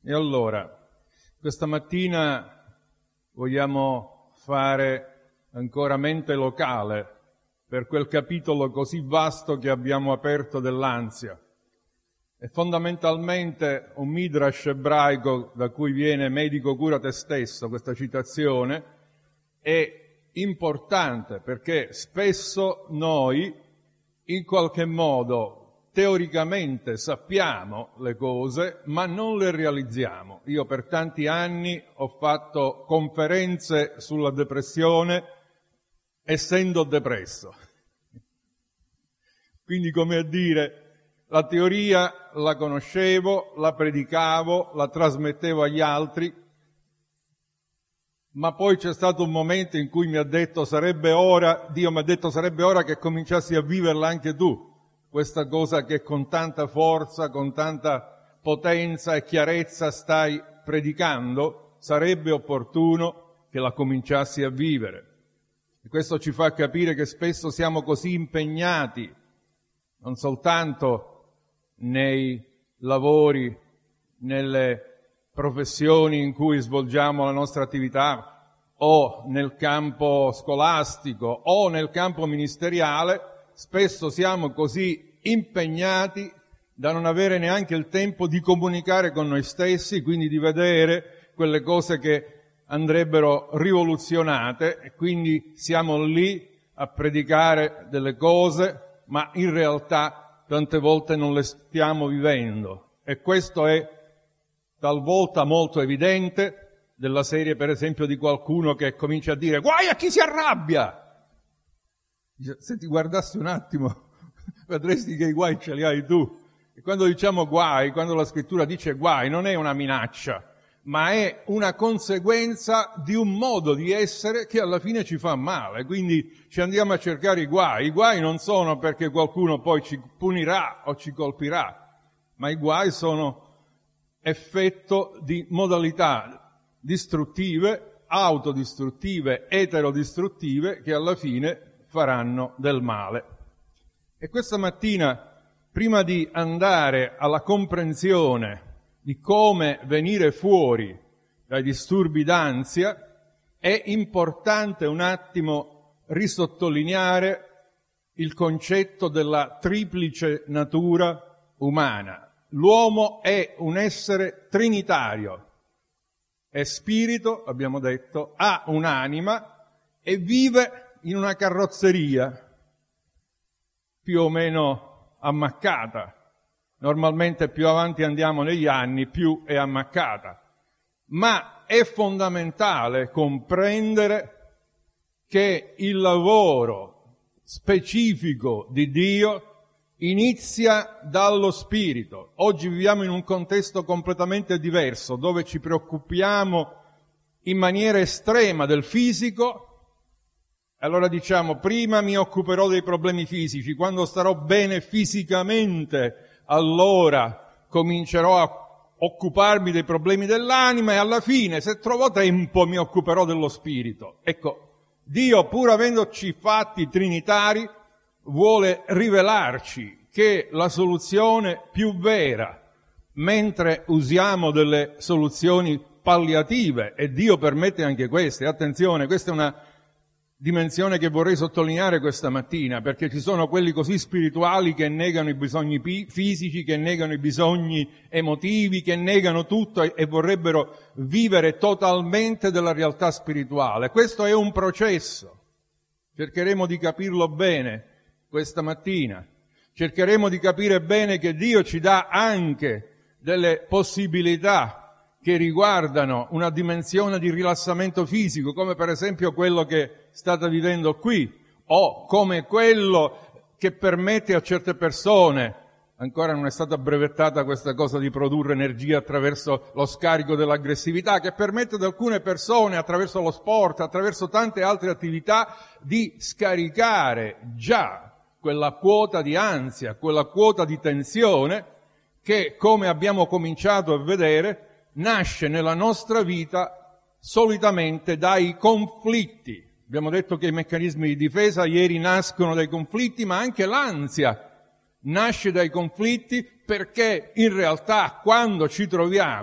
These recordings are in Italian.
E allora, questa mattina vogliamo fare ancora mente locale per quel capitolo così vasto che abbiamo aperto dell'ansia. È fondamentalmente un midrash ebraico da cui viene medico cura te stesso, questa citazione, è importante perché spesso noi in qualche modo teoricamente sappiamo le cose ma non le realizziamo. Io per tanti anni ho fatto conferenze sulla depressione essendo depresso. Quindi, come a dire, la teoria la conoscevo, la predicavo, la trasmettevo agli altri, ma poi c'è stato un momento in cui Dio mi ha detto sarebbe ora che cominciassi a viverla anche tu, questa cosa che con tanta forza, con tanta potenza e chiarezza stai predicando, sarebbe opportuno che la cominciassi a vivere. E questo ci fa capire che spesso siamo così impegnati, non soltanto nei lavori, nelle professioni in cui svolgiamo la nostra attività, o nel campo scolastico, o nel campo ministeriale, spesso siamo così impegnati da non avere neanche il tempo di comunicare con noi stessi, quindi di vedere quelle cose che andrebbero rivoluzionate, e quindi siamo lì a predicare delle cose, ma in realtà tante volte non le stiamo vivendo. E questo è talvolta molto evidente, della serie per esempio di qualcuno che comincia a dire guai a chi si arrabbia! Se ti guardassi un attimo vedresti che i guai ce li hai tu. E quando diciamo guai, quando la scrittura dice guai, non è una minaccia, ma è una conseguenza di un modo di essere che alla fine ci fa male. Quindi ci andiamo a cercare i guai. I guai non sono perché qualcuno poi ci punirà o ci colpirà, ma i guai sono effetto di modalità distruttive, autodistruttive, eterodistruttive, che alla fine faranno del male. E questa mattina, prima di andare alla comprensione di come venire fuori dai disturbi d'ansia, è importante un attimo risottolineare il concetto della triplice natura umana. L'uomo è un essere trinitario, è spirito, abbiamo detto, ha un'anima e vive in una carrozzeria più o meno ammaccata. Normalmente più avanti andiamo negli anni, più è ammaccata. Ma è fondamentale comprendere che il lavoro specifico di Dio inizia dallo spirito. Oggi viviamo in un contesto completamente diverso, dove ci preoccupiamo in maniera estrema del fisico. Allora diciamo, prima mi occuperò dei problemi fisici, quando starò bene fisicamente, allora comincerò a occuparmi dei problemi dell'anima, e alla fine, se trovo tempo, mi occuperò dello spirito. Ecco, Dio, pur avendoci fatti trinitari, vuole rivelarci che la soluzione più vera, mentre usiamo delle soluzioni palliative, e Dio permette anche queste, attenzione, questa è una dimensione che vorrei sottolineare questa mattina, perché ci sono quelli così spirituali che negano i bisogni fisici, che negano i bisogni emotivi, che negano tutto e vorrebbero vivere totalmente della realtà spirituale. Questo è un processo. Cercheremo di capirlo bene questa mattina. Cercheremo di capire bene che Dio ci dà anche delle possibilità che riguardano una dimensione di rilassamento fisico, come per esempio quello che state vivendo qui, o come quello che permette a certe persone, ancora non è stata brevettata questa cosa di produrre energia attraverso lo scarico dell'aggressività, che permette ad alcune persone, attraverso lo sport, attraverso tante altre attività, di scaricare già quella quota di ansia, quella quota di tensione che, come abbiamo cominciato a vedere, nasce nella nostra vita solitamente dai conflitti. Abbiamo detto che i meccanismi di difesa ieri nascono dai conflitti, ma anche l'ansia nasce dai conflitti, perché in realtà quando ci troviamo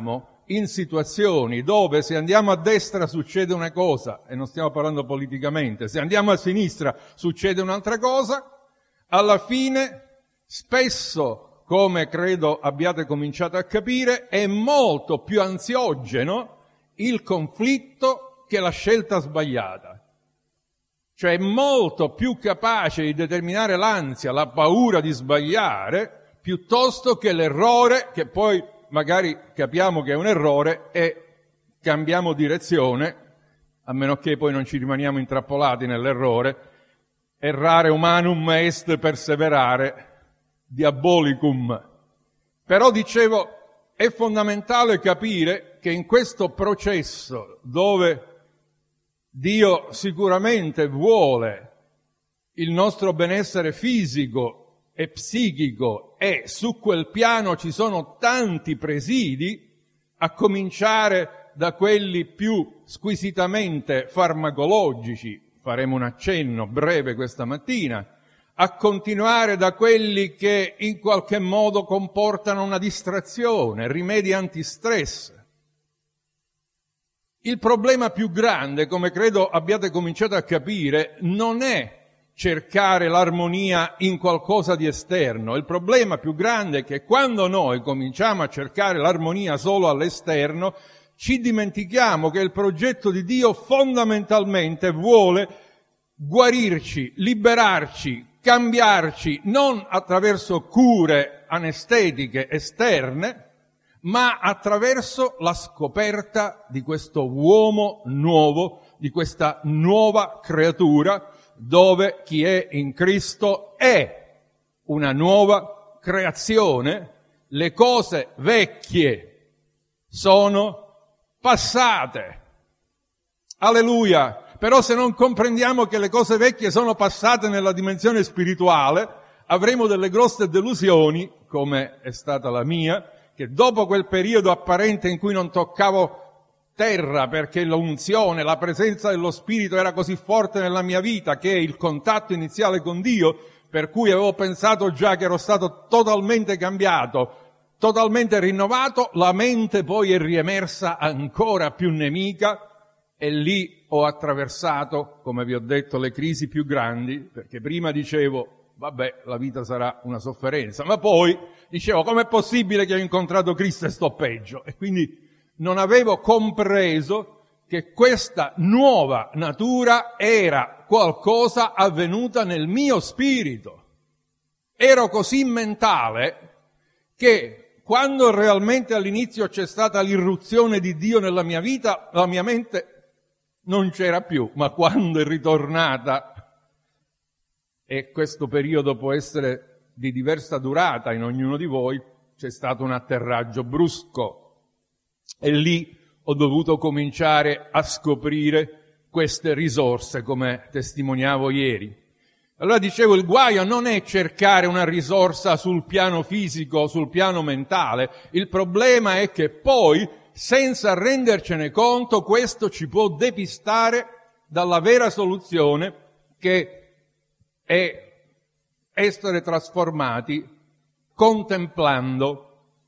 in situazioni dove se andiamo a destra succede una cosa, e non stiamo parlando politicamente, se andiamo a sinistra succede un'altra cosa, alla fine spesso, come credo abbiate cominciato a capire, è molto più ansiogeno il conflitto che la scelta sbagliata. Cioè è molto più capace di determinare l'ansia, la paura di sbagliare, piuttosto che l'errore, che poi magari capiamo che è un errore e cambiamo direzione, a meno che poi non ci rimaniamo intrappolati nell'errore. Errare humanum est perseverare, diabolicum. Però dicevo, è fondamentale capire che in questo processo dove Dio sicuramente vuole il nostro benessere fisico e psichico e su quel piano ci sono tanti presidi, a cominciare da quelli più squisitamente farmacologici, faremo un accenno breve questa mattina, a continuare da quelli che in qualche modo comportano una distrazione, rimedi antistress. Il problema più grande, come credo abbiate cominciato a capire, non è cercare l'armonia in qualcosa di esterno. Il problema più grande è che quando noi cominciamo a cercare l'armonia solo all'esterno, ci dimentichiamo che il progetto di Dio fondamentalmente vuole guarirci, liberarci, cambiarci, non attraverso cure anestetiche esterne, ma attraverso la scoperta di questo uomo nuovo, di questa nuova creatura, dove chi è in Cristo è una nuova creazione, le cose vecchie sono passate. Alleluia! Però se non comprendiamo che le cose vecchie sono passate nella dimensione spirituale, avremo delle grosse delusioni, come è stata la mia, che dopo quel periodo apparente in cui non toccavo terra perché l'unzione, la presenza dello Spirito era così forte nella mia vita, che il contatto iniziale con Dio, per cui avevo pensato già che ero stato totalmente cambiato, totalmente rinnovato, la mente poi è riemersa ancora più nemica e lì ho attraversato, come vi ho detto, le crisi più grandi, perché prima dicevo, vabbè, la vita sarà una sofferenza, ma poi dicevo, com'è possibile che ho incontrato Cristo e sto peggio? E quindi non avevo compreso che questa nuova natura era qualcosa avvenuta nel mio spirito. Ero così mentale che quando realmente all'inizio c'è stata l'irruzione di Dio nella mia vita, la mia mente non c'era più, ma quando è ritornata, e questo periodo può essere di diversa durata in ognuno di voi, c'è stato un atterraggio brusco e lì ho dovuto cominciare a scoprire queste risorse, come testimoniavo ieri. Allora dicevo, il guaio non è cercare una risorsa sul piano fisico, sul piano mentale, il problema è che poi, senza rendercene conto, questo ci può depistare dalla vera soluzione, che è essere trasformati contemplando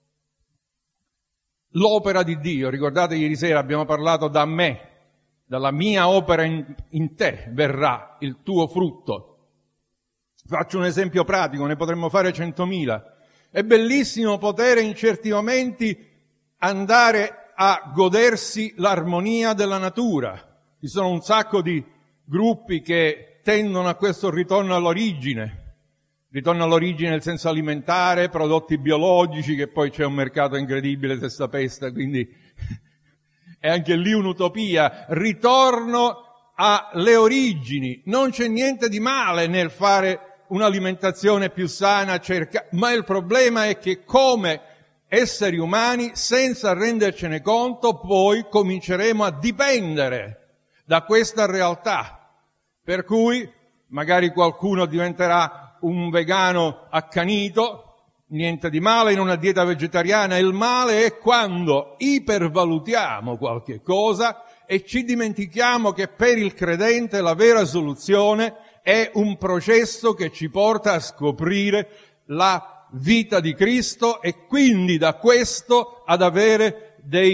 l'opera di Dio. Ricordate, ieri sera abbiamo parlato da me, dalla mia opera in te verrà il tuo frutto. Faccio un esempio pratico, ne potremmo fare 100.000. È bellissimo poter in certi momenti andare a godersi l'armonia della natura. Ci sono un sacco di gruppi che tendono a questo ritorno all'origine nel senso alimentare, prodotti biologici, che poi c'è un mercato incredibile se sapeste, quindi è anche lì un'utopia. Ritorno alle origini. Non c'è niente di male nel fare un'alimentazione più sana, ma il problema è che come esseri umani, senza rendercene conto, poi cominceremo a dipendere da questa realtà. Per cui magari qualcuno diventerà un vegano accanito, niente di male in una dieta vegetariana. Il male è quando ipervalutiamo qualche cosa e ci dimentichiamo che per il credente la vera soluzione è un processo che ci porta a scoprire la vita di Cristo e quindi da questo ad avere dei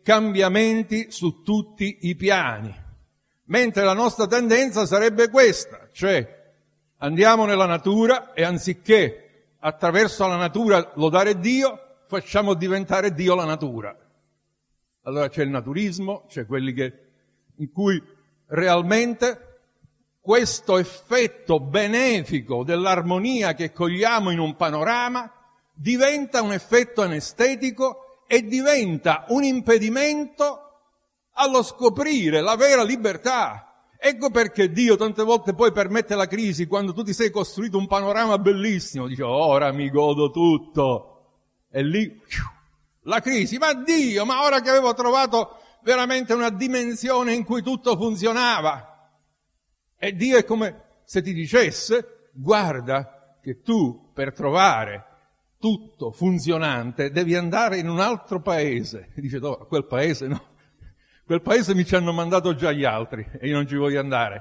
cambiamenti su tutti i piani. Mentre la nostra tendenza sarebbe questa, cioè andiamo nella natura e anziché attraverso la natura lodare Dio, facciamo diventare Dio la natura. Allora c'è il naturismo, c'è quelli in cui realmente questo effetto benefico dell'armonia che cogliamo in un panorama diventa un effetto anestetico e diventa un impedimento allo scoprire la vera libertà. Ecco perché Dio tante volte poi permette la crisi quando tu ti sei costruito un panorama bellissimo, dici ora mi godo tutto, e lì la crisi, ma Dio, ma ora che avevo trovato veramente una dimensione in cui tutto funzionava. E Dio è come se ti dicesse, guarda che tu per trovare tutto funzionante devi andare in un altro paese. E dice, no, quel paese no, quel paese mi ci hanno mandato già gli altri e io non ci voglio andare.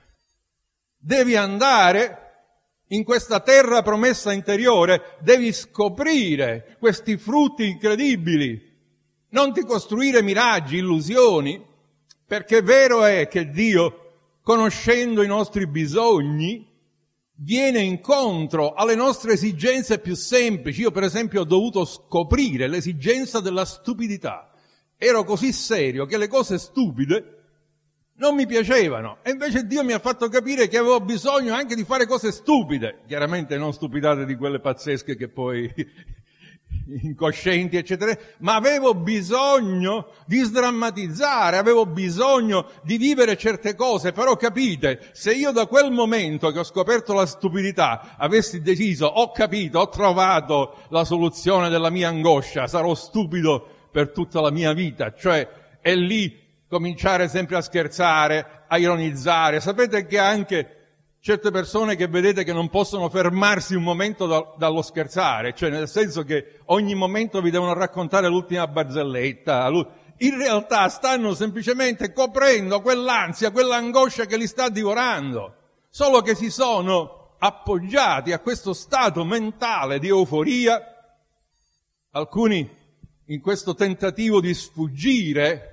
Devi andare in questa terra promessa interiore, devi scoprire questi frutti incredibili, non ti costruire miraggi, illusioni, perché vero è che Dio, conoscendo i nostri bisogni, viene incontro alle nostre esigenze più semplici. Io per esempio ho dovuto scoprire l'esigenza della stupidità. Ero così serio che le cose stupide non mi piacevano e invece Dio mi ha fatto capire che avevo bisogno anche di fare cose stupide, chiaramente non stupidate di quelle pazzesche che poi incoscienti eccetera, ma avevo bisogno di sdrammatizzare, avevo bisogno di vivere certe cose. Però capite, se io da quel momento che ho scoperto la stupidità avessi deciso, ho capito, ho trovato la soluzione della mia angoscia, sarò stupido per tutta la mia vita, cioè è lì cominciare sempre a scherzare, a ironizzare. Sapete che anche certe persone che vedete che non possono fermarsi un momento dallo scherzare, cioè nel senso che ogni momento vi devono raccontare l'ultima barzelletta, in realtà stanno semplicemente coprendo quell'ansia, quell'angoscia che li sta divorando, solo che si sono appoggiati a questo stato mentale di euforia, alcuni in questo tentativo di sfuggire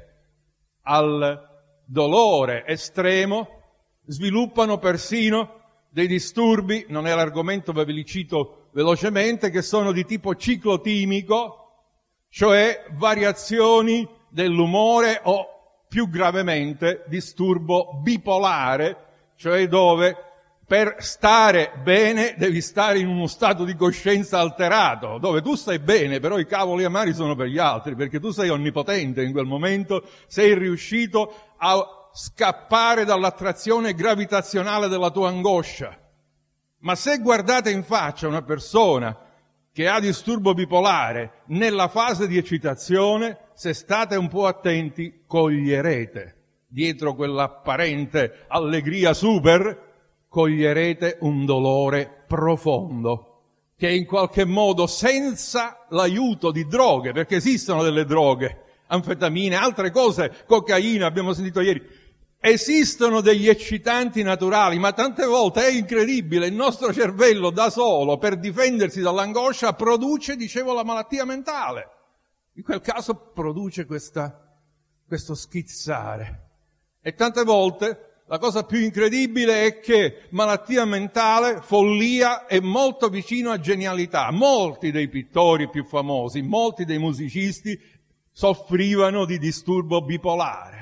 al dolore estremo, sviluppano persino dei disturbi, non è l'argomento, ve li cito velocemente, che sono di tipo ciclotimico, cioè variazioni dell'umore o più gravemente disturbo bipolare, cioè dove per stare bene devi stare in uno stato di coscienza alterato, dove tu stai bene, però i cavoli amari sono per gli altri, perché tu sei onnipotente in quel momento, sei riuscito a scappare dall'attrazione gravitazionale della tua angoscia. Ma se guardate in faccia una persona che ha disturbo bipolare nella fase di eccitazione, se state un po' attenti, coglierete, dietro quell'apparente allegria super, coglierete un dolore profondo, che in qualche modo senza l'aiuto di droghe, perché esistono delle droghe, anfetamine, altre cose, cocaina, abbiamo sentito ieri, esistono degli eccitanti naturali, ma tante volte è incredibile, il nostro cervello da solo, per difendersi dall'angoscia, produce, dicevo, la malattia mentale. In quel caso produce questo schizzare. E tante volte la cosa più incredibile è che malattia mentale, follia, è molto vicino a genialità. Molti dei pittori più famosi, molti dei musicisti soffrivano di disturbo bipolare.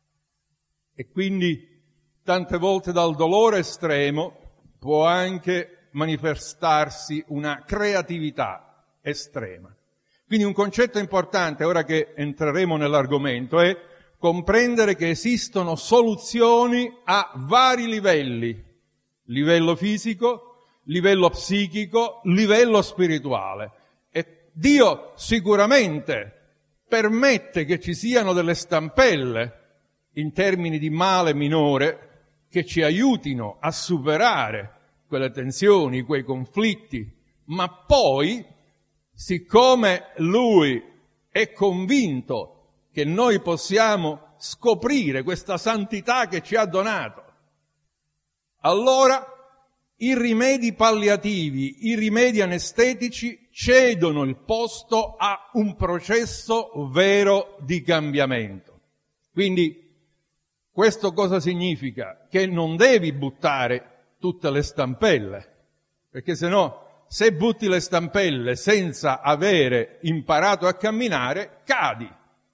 E quindi tante volte dal dolore estremo può anche manifestarsi una creatività estrema. Quindi un concetto importante, ora che entreremo nell'argomento, è comprendere che esistono soluzioni a vari livelli: livello fisico, livello psichico, livello spirituale. E Dio sicuramente permette che ci siano delle stampelle in termini di male minore che ci aiutino a superare quelle tensioni, quei conflitti, ma poi, siccome Lui è convinto che noi possiamo scoprire questa santità che ci ha donato, allora i rimedi palliativi, i rimedi anestetici cedono il posto a un processo vero di cambiamento. Quindi questo cosa significa? Che non devi buttare tutte le stampelle, perché se butti le stampelle senza avere imparato a camminare, cadi.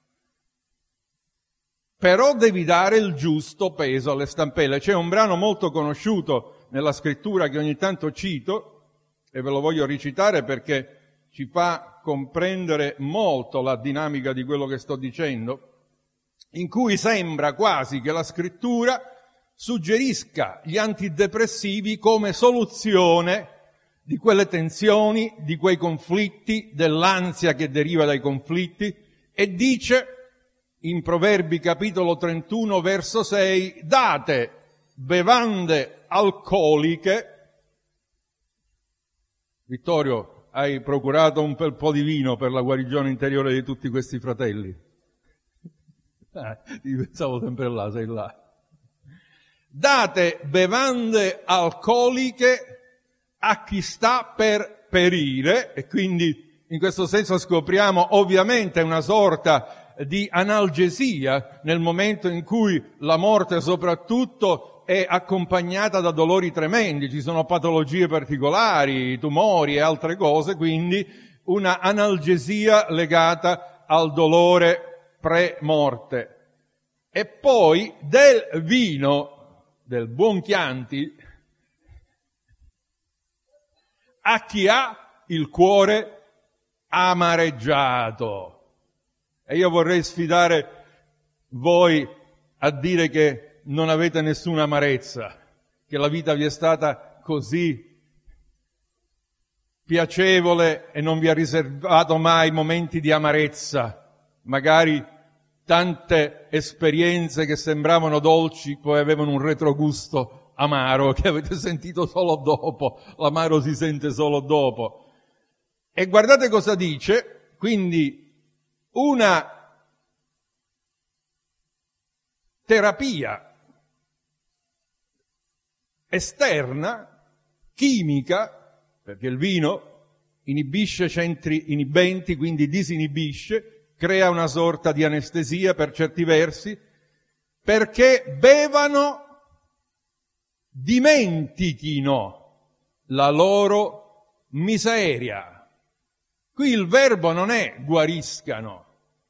Però devi dare il giusto peso alle stampelle. C'è un brano molto conosciuto nella scrittura che ogni tanto cito, e ve lo voglio recitare perché ci fa comprendere molto la dinamica di quello che sto dicendo, in cui sembra quasi che la scrittura suggerisca gli antidepressivi come soluzione di quelle tensioni, di quei conflitti, dell'ansia che deriva dai conflitti, e dice in Proverbi capitolo 31 verso 6: date bevande alcoliche. Vittorio, hai procurato un bel po' di vino per la guarigione interiore di tutti questi fratelli? Pensavo sempre là, sei là. Date bevande alcoliche a chi sta per perire, e quindi in questo senso scopriamo ovviamente una sorta di analgesia nel momento in cui la morte soprattutto è accompagnata da dolori tremendi, ci sono patologie particolari, tumori e altre cose, quindi una analgesia legata al dolore pre-morte. E poi del vino, del buon Chianti, a chi ha il cuore amareggiato. E io vorrei sfidare voi a dire che non avete nessuna amarezza, che la vita vi è stata così piacevole e non vi ha riservato mai momenti di amarezza, magari tante esperienze che sembravano dolci poi avevano un retrogusto amaro che avete sentito solo dopo, l'amaro si sente solo dopo. E guardate cosa dice, quindi una terapia esterna, chimica, perché il vino inibisce centri inibenti, quindi disinibisce, crea una sorta di anestesia per certi versi, perché bevano, dimentichino la loro miseria. Qui il verbo non è guariscano.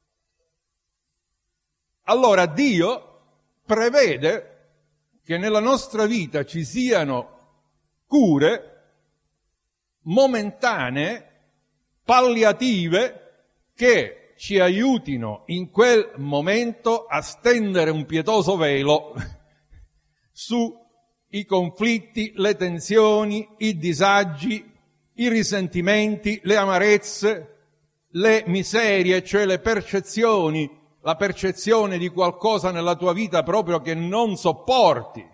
Allora Dio prevede che nella nostra vita ci siano cure momentanee, palliative, che ci aiutino in quel momento a stendere un pietoso velo sui conflitti, le tensioni, i disagi, i risentimenti, le amarezze, le miserie, cioè le percezioni, la percezione di qualcosa nella tua vita proprio che non sopporti.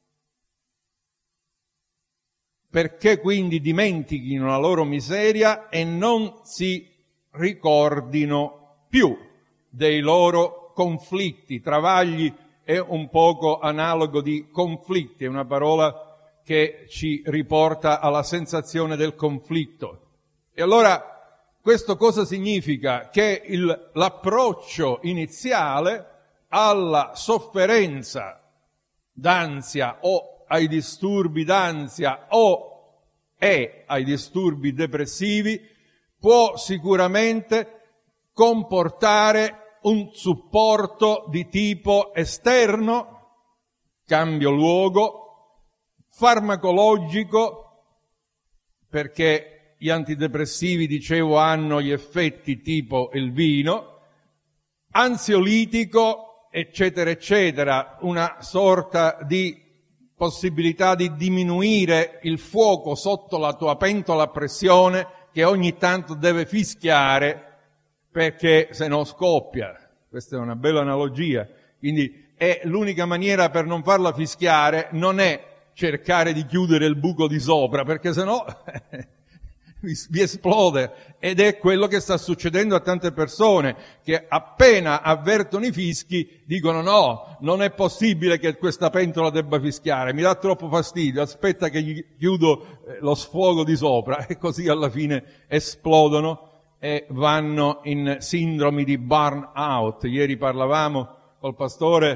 Perché quindi dimentichino la loro miseria e non si ricordino più dei loro conflitti. Travagli è un poco analogo di conflitti, è una parola che ci riporta alla sensazione del conflitto. E allora questo cosa significa? Che l'approccio iniziale alla sofferenza d'ansia o ai disturbi d'ansia e ai disturbi depressivi può sicuramente comportare un supporto di tipo esterno, cambio luogo, farmacologico, perché gli antidepressivi, dicevo, hanno gli effetti tipo il vino, ansiolitico, eccetera, eccetera, una sorta di possibilità di diminuire il fuoco sotto la tua pentola a pressione che ogni tanto deve fischiare perché se no scoppia. Questa è una bella analogia. Quindi l'unica maniera per non farla fischiare non è cercare di chiudere il buco di sopra, perché se no vi esplode, ed è quello che sta succedendo a tante persone che appena avvertono i fischi dicono no, non è possibile che questa pentola debba fischiare, mi dà troppo fastidio, aspetta che gli chiudo lo sfogo di sopra, e così alla fine esplodono e vanno in sindromi di burnout. Ieri parlavamo col pastore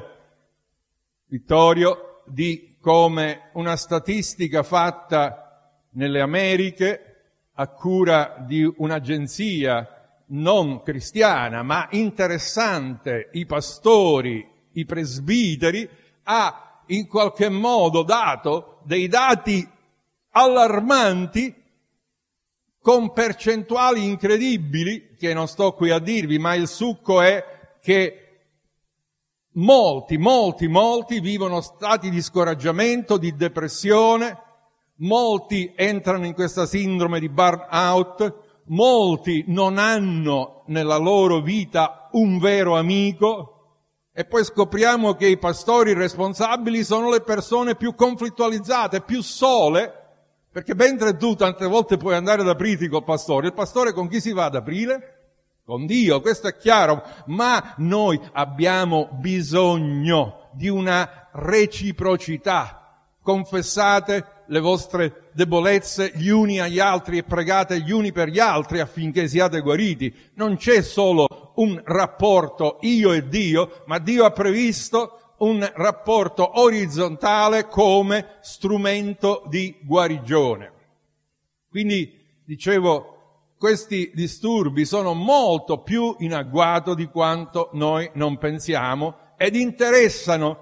Vittorio di come una statistica fatta nelle Americhe a cura di un'agenzia non cristiana ma interessante, i pastori, i presbiteri, ha in qualche modo dato dei dati allarmanti con percentuali incredibili che non sto qui a dirvi, ma il succo è che molti vivono stati di scoraggiamento, di depressione, molti entrano in questa sindrome di burnout, molti non hanno nella loro vita un vero amico, e poi scopriamo che i pastori responsabili sono le persone più conflittualizzate, più sole, perché mentre tu tante volte puoi andare ad aprirti col pastore, il pastore con chi si va ad aprire? Con Dio, questo è chiaro, ma noi abbiamo bisogno di una reciprocità. Confessate le vostre debolezze gli uni agli altri e pregate gli uni per gli altri affinché siate guariti. Non c'è solo un rapporto io e Dio, ma Dio ha previsto un rapporto orizzontale come strumento di guarigione. Quindi, dicevo, questi disturbi sono molto più in agguato di quanto noi non pensiamo ed interessano,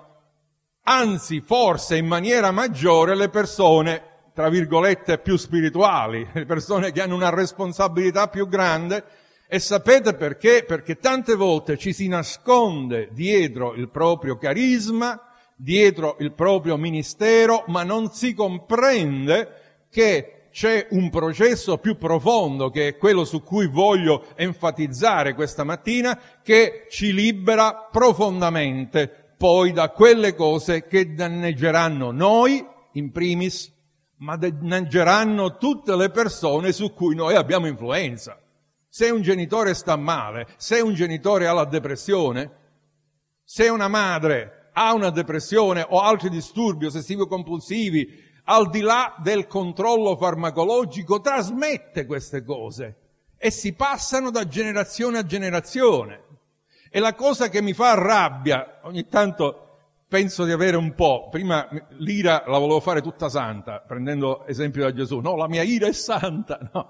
anzi forse in maniera maggiore, le persone, tra virgolette, più spirituali, le persone che hanno una responsabilità più grande. E sapete perché? Perché tante volte ci si nasconde dietro il proprio carisma, dietro il proprio ministero, ma non si comprende che c'è un processo più profondo, che è quello su cui voglio enfatizzare questa mattina, che ci libera profondamente poi da quelle cose che danneggeranno noi, in primis, ma danneggeranno tutte le persone su cui noi abbiamo influenza. Se un genitore sta male, se un genitore ha la depressione, se una madre ha una depressione o altri disturbi ossessivo-compulsivi, al di là del controllo farmacologico, trasmette queste cose e si passano da generazione a generazione. E la cosa che mi fa rabbia, ogni tanto penso di avere un po', prima l'ira la volevo fare tutta santa, prendendo esempio da Gesù, no, la mia ira è santa, no.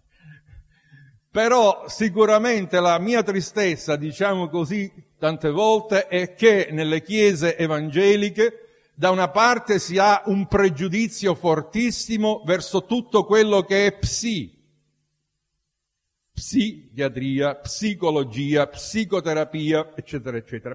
Però sicuramente la mia tristezza, diciamo così, tante volte è che nelle chiese evangeliche da una parte si ha un pregiudizio fortissimo verso tutto quello che è psichiatria, psicologia, psicoterapia, eccetera, eccetera.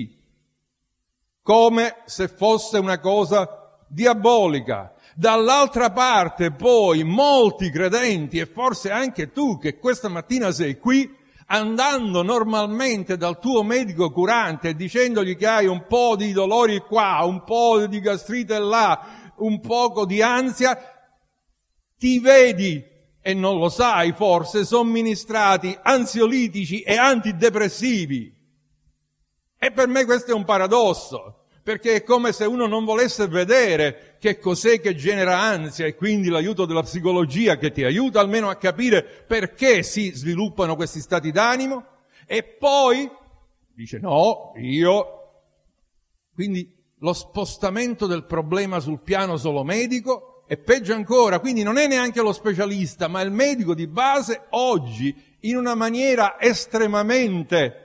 Come se fosse una cosa diabolica. Dall'altra parte poi molti credenti, e forse anche tu che questa mattina sei qui, andando normalmente dal tuo medico curante e dicendogli che hai un po' di dolori qua, un po' di gastrite là, un poco di ansia, ti vedi, e non lo sai forse, somministrati ansiolitici e antidepressivi. E per me questo è un paradosso, perché è come se uno non volesse vedere che cos'è che genera ansia, e quindi l'aiuto della psicologia che ti aiuta almeno a capire perché si sviluppano questi stati d'animo, e poi dice no, quindi lo spostamento del problema sul piano solo medico, e peggio ancora, quindi non è neanche lo specialista, ma il medico di base oggi in una maniera estremamente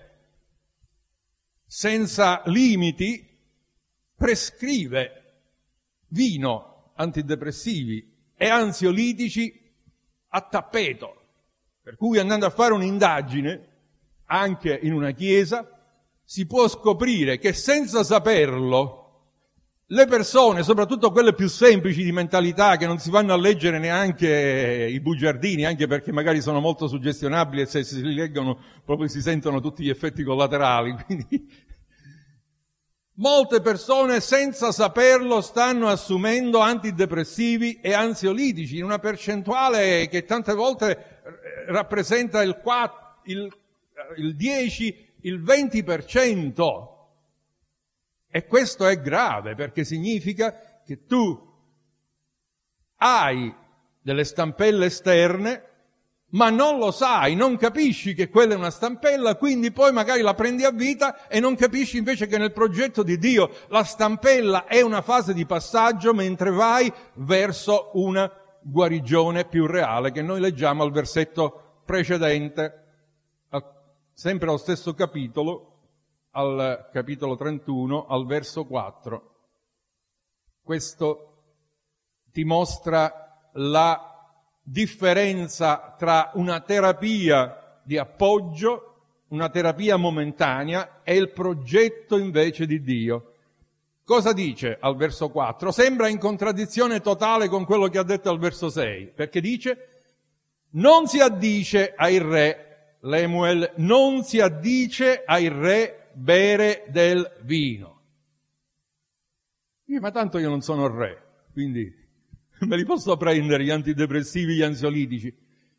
senza limiti prescrive vino, antidepressivi e ansiolitici a tappeto. Per cui andando a fare un'indagine, anche in una chiesa, si può scoprire che senza saperlo le persone, soprattutto quelle più semplici di mentalità, che non si vanno a leggere neanche i bugiardini, anche perché magari sono molto suggestionabili e se si leggono proprio si sentono tutti gli effetti collaterali, quindi Molte persone senza saperlo stanno assumendo antidepressivi e ansiolitici in una percentuale che tante volte rappresenta il 10, il 20%. E questo è grave perché significa che tu hai delle stampelle esterne, ma non lo sai, non capisci che quella è una stampella, quindi poi magari la prendi a vita e non capisci invece che nel progetto di Dio la stampella è una fase di passaggio mentre vai verso una guarigione più reale, che noi leggiamo al versetto precedente, sempre allo stesso capitolo, al capitolo 31, al verso 4. Questo ti mostra la differenza tra una terapia di appoggio, una terapia momentanea e il progetto invece di Dio. Cosa dice al verso 4? Sembra in contraddizione totale con quello che ha detto al verso 6, perché dice: non si addice ai re, Lemuel, non si addice ai re bere del vino. Ma tanto io non sono re, quindi me li posso prendere gli antidepressivi, gli ansiolitici.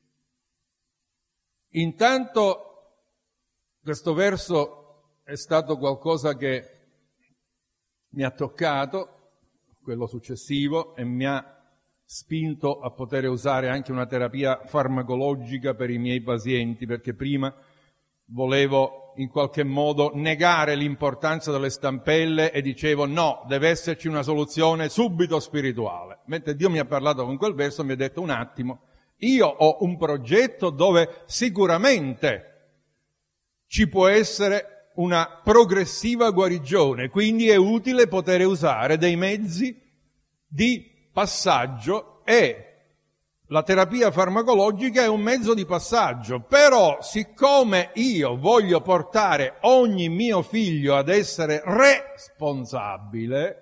Intanto questo verso è stato qualcosa che mi ha toccato, quello successivo, e mi ha spinto a poter usare anche una terapia farmacologica per i miei pazienti, perché prima volevo in qualche modo negare l'importanza delle stampelle e dicevo no, deve esserci una soluzione subito spirituale. Mentre Dio mi ha parlato con quel verso mi ha detto: un attimo, io ho un progetto dove sicuramente ci può essere una progressiva guarigione, quindi è utile poter usare dei mezzi di passaggio e la terapia farmacologica è un mezzo di passaggio, però siccome io voglio portare ogni mio figlio ad essere responsabile,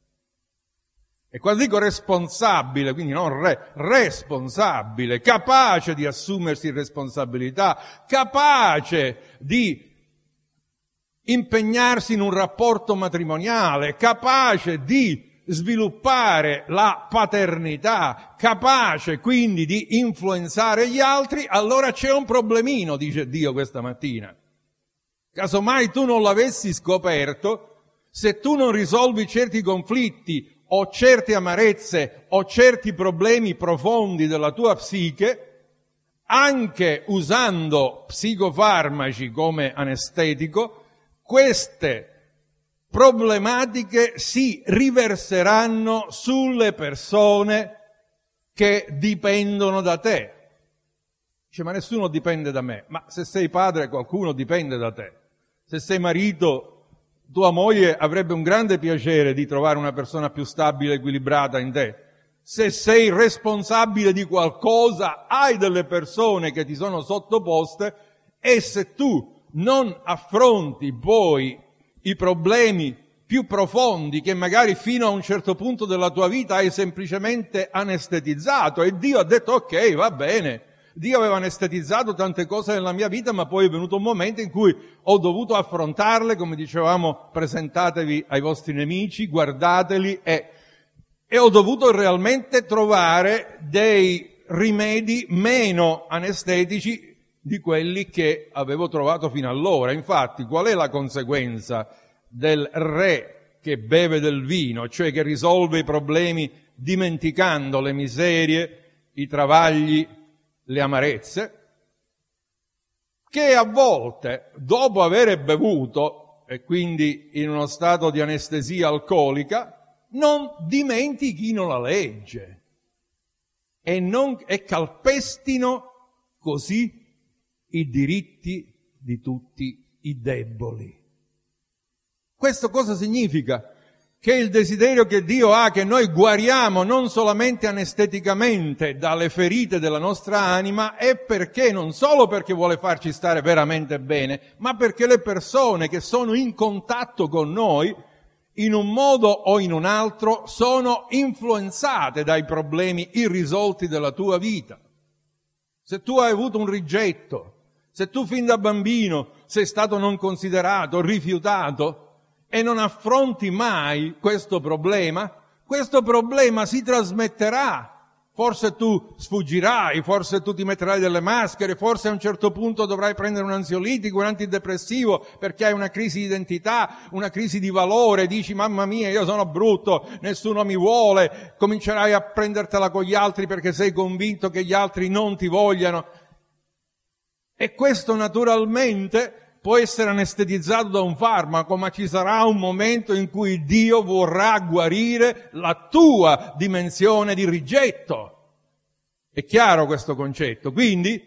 e quando dico responsabile, quindi non responsabile, capace di assumersi responsabilità, capace di impegnarsi in un rapporto matrimoniale, capace di sviluppare la paternità, capace quindi di influenzare gli altri, allora c'è un problemino, dice Dio questa mattina. Casomai tu non l'avessi scoperto, se tu non risolvi certi conflitti o certe amarezze o certi problemi profondi della tua psiche, anche usando psicofarmaci come anestetico, queste problematiche si riverseranno sulle persone che dipendono da te. Dice: ma nessuno dipende da me. Ma se sei padre, qualcuno dipende da te. Se sei marito, tua moglie avrebbe un grande piacere di trovare una persona più stabile e equilibrata in te. Se sei responsabile di qualcosa, hai delle persone che ti sono sottoposte, e se tu non affronti poi i problemi più profondi che magari fino a un certo punto della tua vita hai semplicemente anestetizzato, e Dio ha detto: ok, va bene, Dio aveva anestetizzato tante cose nella mia vita, ma poi è venuto un momento in cui ho dovuto affrontarle, come dicevamo, presentatevi ai vostri nemici, guardateli, e ho dovuto realmente trovare dei rimedi meno anestetici di quelli che avevo trovato fino allora. Infatti, qual è la conseguenza del re che beve del vino, cioè che risolve i problemi dimenticando le miserie, i travagli, le amarezze? Che a volte, dopo aver bevuto, e quindi in uno stato di anestesia alcolica, non dimentichino la legge e calpestino così i diritti di tutti i deboli. Questo cosa significa? Che il desiderio che Dio ha che noi guariamo non solamente anesteticamente dalle ferite della nostra anima è perché, non solo perché vuole farci stare veramente bene, ma perché le persone che sono in contatto con noi, in un modo o in un altro, sono influenzate dai problemi irrisolti della tua vita. Se tu hai avuto un rigetto, se tu fin da bambino sei stato non considerato, rifiutato, e non affronti mai questo problema si trasmetterà. Forse tu sfuggirai, forse tu ti metterai delle maschere, forse a un certo punto dovrai prendere un ansiolitico, un antidepressivo perché hai una crisi di identità, una crisi di valore, dici mamma mia io sono brutto, nessuno mi vuole, comincerai a prendertela con gli altri perché sei convinto che gli altri non ti vogliano. E questo naturalmente può essere anestetizzato da un farmaco, ma ci sarà un momento in cui Dio vorrà guarire la tua dimensione di rigetto. È chiaro questo concetto? Quindi,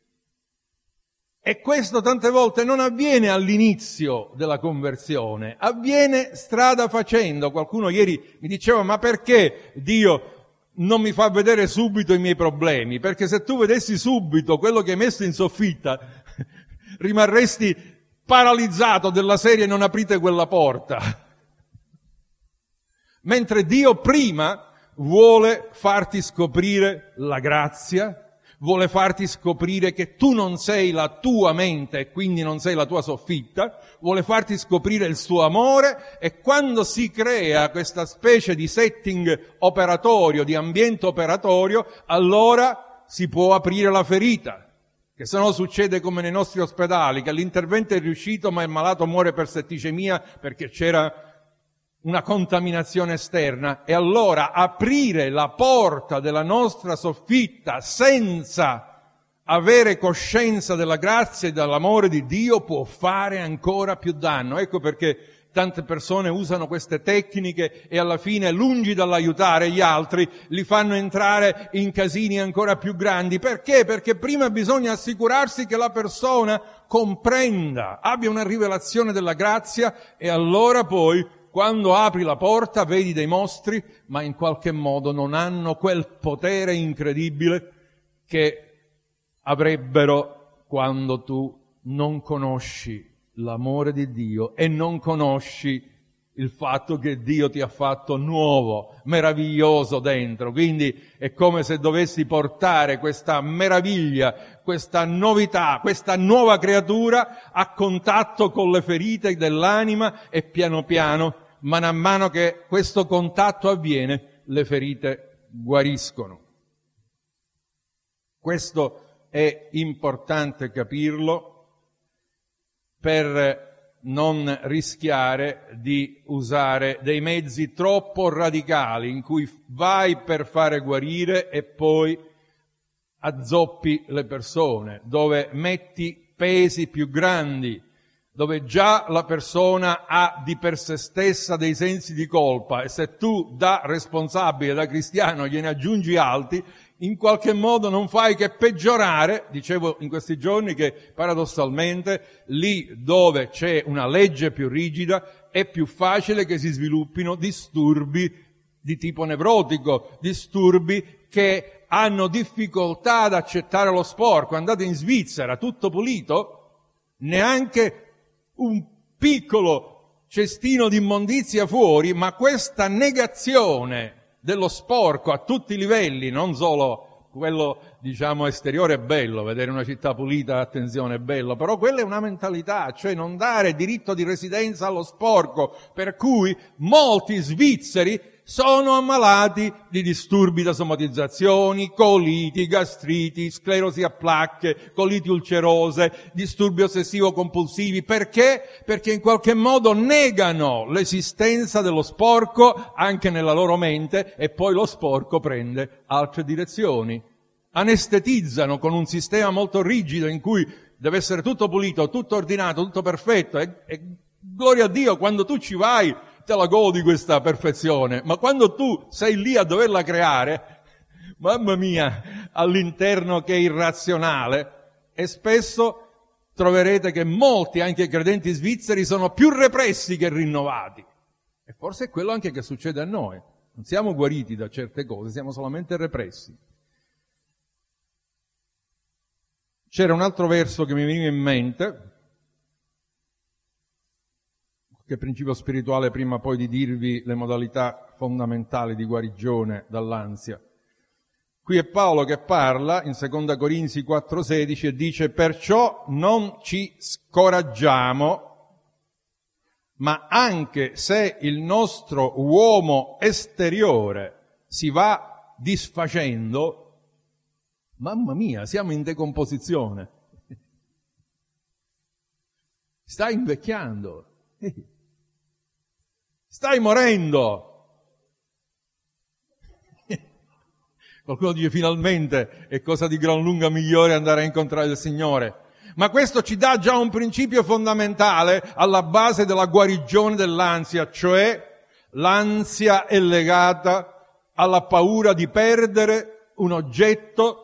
e questo tante volte non avviene all'inizio della conversione, avviene strada facendo. Qualcuno ieri mi diceva, ma perché Dio non mi fa vedere subito i miei problemi? Perché se tu vedessi subito quello che hai messo in soffitta, rimarresti paralizzato della serie non aprite quella porta. Mentre Dio prima vuole farti scoprire la grazia, vuole farti scoprire che tu non sei la tua mente e quindi non sei la tua soffitta, vuole farti scoprire il suo amore, e quando si crea questa specie di setting operatorio, di ambiente operatorio, allora si può aprire la ferita. Che se no succede come nei nostri ospedali, che l'intervento è riuscito ma il malato muore per setticemia perché c'era una contaminazione esterna, e allora aprire la porta della nostra soffitta senza avere coscienza della grazia e dell'amore di Dio può fare ancora più danno. Ecco perché tante persone usano queste tecniche e alla fine, lungi dall'aiutare gli altri, li fanno entrare in casini ancora più grandi. Perché? Perché prima bisogna assicurarsi che la persona comprenda, abbia una rivelazione della grazia, e allora poi, quando apri la porta, vedi dei mostri, ma in qualche modo non hanno quel potere incredibile che avrebbero quando tu non conosci l'amore di Dio e non conosci il fatto che Dio ti ha fatto nuovo, meraviglioso dentro. Quindi è come se dovessi portare questa meraviglia, questa novità, questa nuova creatura a contatto con le ferite dell'anima, e piano piano, man mano che questo contatto avviene, le ferite guariscono. Questo è importante capirlo per non rischiare di usare dei mezzi troppo radicali in cui vai per fare guarire e poi azzoppi le persone, dove metti pesi più grandi, dove già la persona ha di per sé stessa dei sensi di colpa, e se tu da responsabile, da cristiano, gliene aggiungi altri, in qualche modo non fai che peggiorare. Dicevo in questi giorni che paradossalmente lì dove c'è una legge più rigida è più facile che si sviluppino disturbi di tipo nevrotico, disturbi che hanno difficoltà ad accettare lo sporco. Andate in Svizzera, tutto pulito, neanche un piccolo cestino di immondizia fuori, ma questa negazione dello sporco a tutti i livelli, non solo quello diciamo esteriore, è bello, vedere una città pulita, attenzione, è bello, però quella è una mentalità, cioè non dare diritto di residenza allo sporco, per cui molti svizzeri sono ammalati di disturbi da somatizzazioni, coliti, gastriti, sclerosi a placche, coliti ulcerose, disturbi ossessivo-compulsivi. Perché? Perché in qualche modo negano l'esistenza dello sporco anche nella loro mente, e poi lo sporco prende altre direzioni. Anestetizzano con un sistema molto rigido in cui deve essere tutto pulito, tutto ordinato, tutto perfetto, e gloria a Dio, quando tu ci vai te la godi questa perfezione, ma quando tu sei lì a doverla creare, mamma mia, all'interno che è irrazionale. E spesso troverete che molti, anche credenti svizzeri, sono più repressi che rinnovati. E forse è quello anche che succede a noi. Non siamo guariti da certe cose, siamo solamente repressi. C'era un altro verso che mi veniva in mente, che principio spirituale prima poi di dirvi le modalità fondamentali di guarigione dall'ansia. Qui è Paolo che parla in 2 Corinzi 4,16 e dice: perciò non ci scoraggiamo ma anche se il nostro uomo esteriore si va disfacendo, mamma mia, siamo in decomposizione. Stai invecchiando. Stai morendo. Qualcuno dice finalmente è cosa di gran lunga migliore andare a incontrare il Signore. Ma questo ci dà già un principio fondamentale alla base della guarigione dell'ansia, cioè l'ansia è legata alla paura di perdere un oggetto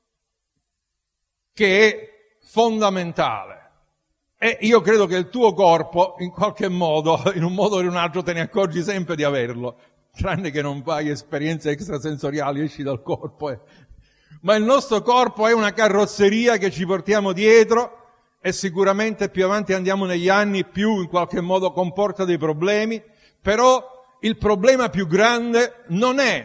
che è fondamentale. E io credo che il tuo corpo, in qualche modo, in un modo o in un altro, te ne accorgi sempre di averlo, tranne che non fai esperienze extrasensoriali, esci dal corpo. Ma il nostro corpo è una carrozzeria che ci portiamo dietro e sicuramente più avanti andiamo negli anni, più in qualche modo comporta dei problemi, però il problema più grande non è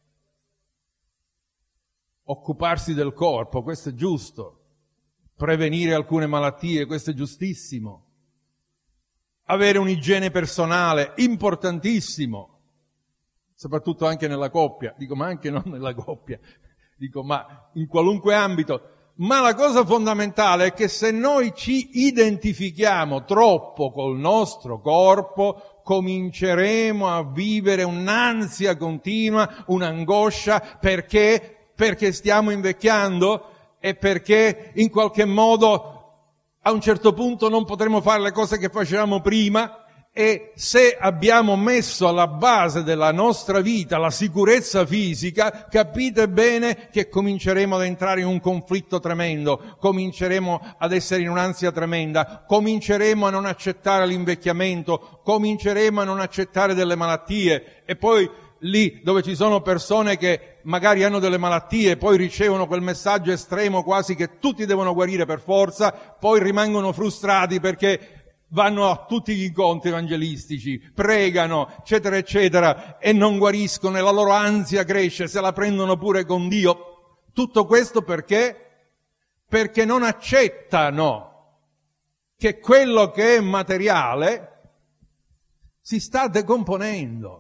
occuparsi del corpo, questo è giusto. Prevenire alcune malattie, questo è giustissimo. Avere un'igiene personale, importantissimo, soprattutto anche nella coppia. Dico, ma anche non nella coppia, dico, ma in qualunque ambito. Ma la cosa fondamentale è che se noi ci identifichiamo troppo col nostro corpo, cominceremo a vivere un'ansia continua, un'angoscia, perché stiamo invecchiando? E perché in qualche modo a un certo punto non potremo fare le cose che facevamo prima, e se abbiamo messo alla base della nostra vita la sicurezza fisica, capite bene che cominceremo ad entrare in un conflitto tremendo, cominceremo ad essere in un'ansia tremenda, cominceremo a non accettare l'invecchiamento, cominceremo a non accettare delle malattie, e poi lì dove ci sono persone che magari hanno delle malattie, poi ricevono quel messaggio estremo quasi che tutti devono guarire per forza, poi rimangono frustrati perché vanno a tutti gli incontri evangelistici, pregano, eccetera, eccetera, e non guariscono, e la loro ansia cresce, se la prendono pure con Dio. Tutto questo perché? Perché non accettano che quello che è materiale si sta decomponendo,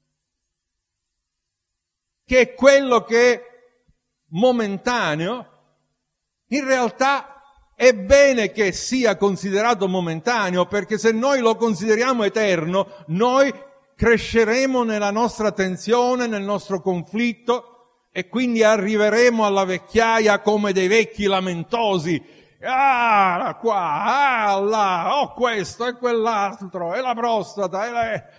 che quello che è momentaneo, in realtà è bene che sia considerato momentaneo, perché se noi lo consideriamo eterno, noi cresceremo nella nostra tensione, nel nostro conflitto, e quindi arriveremo alla vecchiaia come dei vecchi lamentosi. Ah, qua, ah, là, oh questo e quell'altro, e la prostata,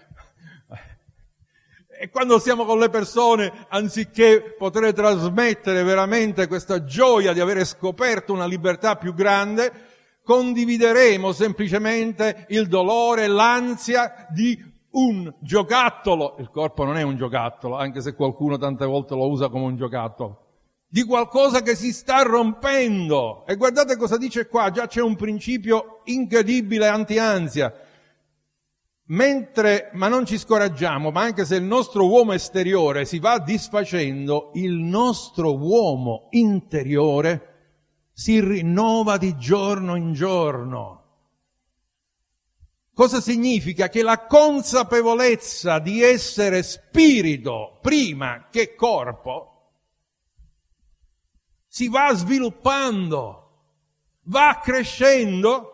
E quando siamo con le persone, anziché poter trasmettere veramente questa gioia di avere scoperto una libertà più grande, condivideremo semplicemente il dolore, l'ansia di un giocattolo. Il corpo non è un giocattolo, anche se qualcuno tante volte lo usa come un giocattolo. Di qualcosa che si sta rompendo. E guardate cosa dice qua, già c'è un principio incredibile anti-ansia. Ma non ci scoraggiamo, ma anche se il nostro uomo esteriore si va disfacendo, il nostro uomo interiore si rinnova di giorno in giorno. Cosa significa? Che la consapevolezza di essere spirito prima che corpo si va sviluppando, va crescendo,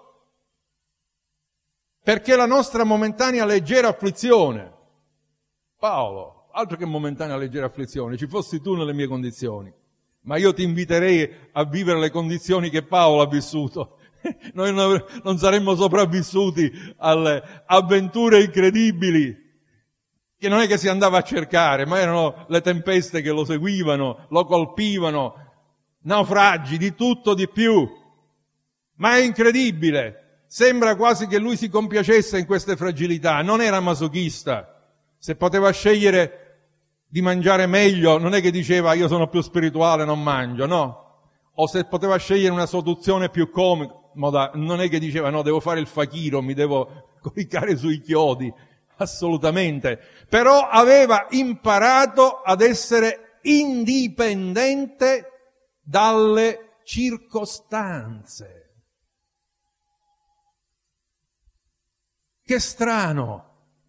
perché la nostra momentanea leggera afflizione, Paolo, altro che momentanea leggera afflizione, ci fossi tu nelle mie condizioni, ma io ti inviterei a vivere le condizioni che Paolo ha vissuto. Noi non saremmo sopravvissuti alle avventure incredibili, che non è che si andava a cercare, ma erano le tempeste che lo seguivano, lo colpivano, naufragi, di tutto di più. Ma è incredibile. Sembra quasi che lui si compiacesse in queste fragilità, non era masochista. Se poteva scegliere di mangiare meglio, non è che diceva io sono più spirituale, non mangio, no. O se poteva scegliere una soluzione più comoda, non è che diceva no, devo fare il fakiro, mi devo coricare sui chiodi, assolutamente. Però aveva imparato ad essere indipendente dalle circostanze. Che strano!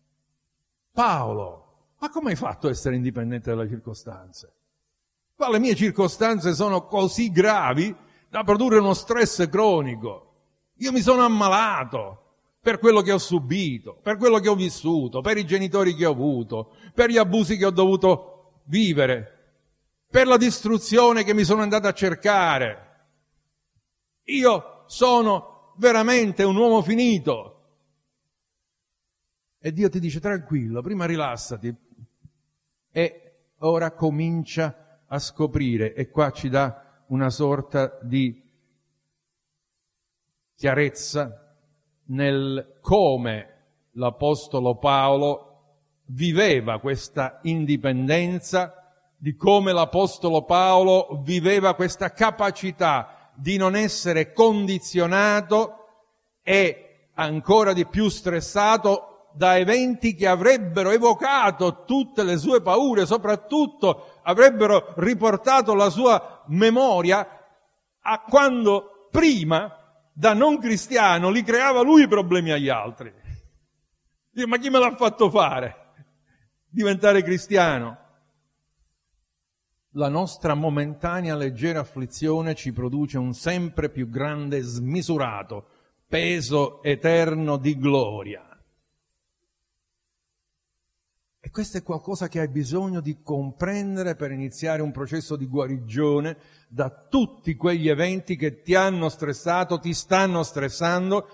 Paolo, ma come hai fatto a essere indipendente dalle circostanze? Ma le mie circostanze sono così gravi da produrre uno stress cronico. Io mi sono ammalato per quello che ho subito, per quello che ho vissuto, per i genitori che ho avuto, per gli abusi che ho dovuto vivere, per la distruzione che mi sono andato a cercare. Io sono veramente un uomo finito. E Dio ti dice: tranquillo, prima rilassati. E ora comincia a scoprire, e qua ci dà una sorta di chiarezza nel come l'Apostolo Paolo viveva questa indipendenza, di come l'Apostolo Paolo viveva questa capacità di non essere condizionato e ancora di più stressato da eventi che avrebbero evocato tutte le sue paure, soprattutto avrebbero riportato la sua memoria a quando prima, da non cristiano, li creava lui i problemi agli altri. Ma chi me l'ha fatto fare? Diventare cristiano? La nostra momentanea leggera afflizione ci produce un sempre più grande, smisurato peso eterno di gloria. E questo è qualcosa che hai bisogno di comprendere per iniziare un processo di guarigione da tutti quegli eventi che ti hanno stressato, ti stanno stressando,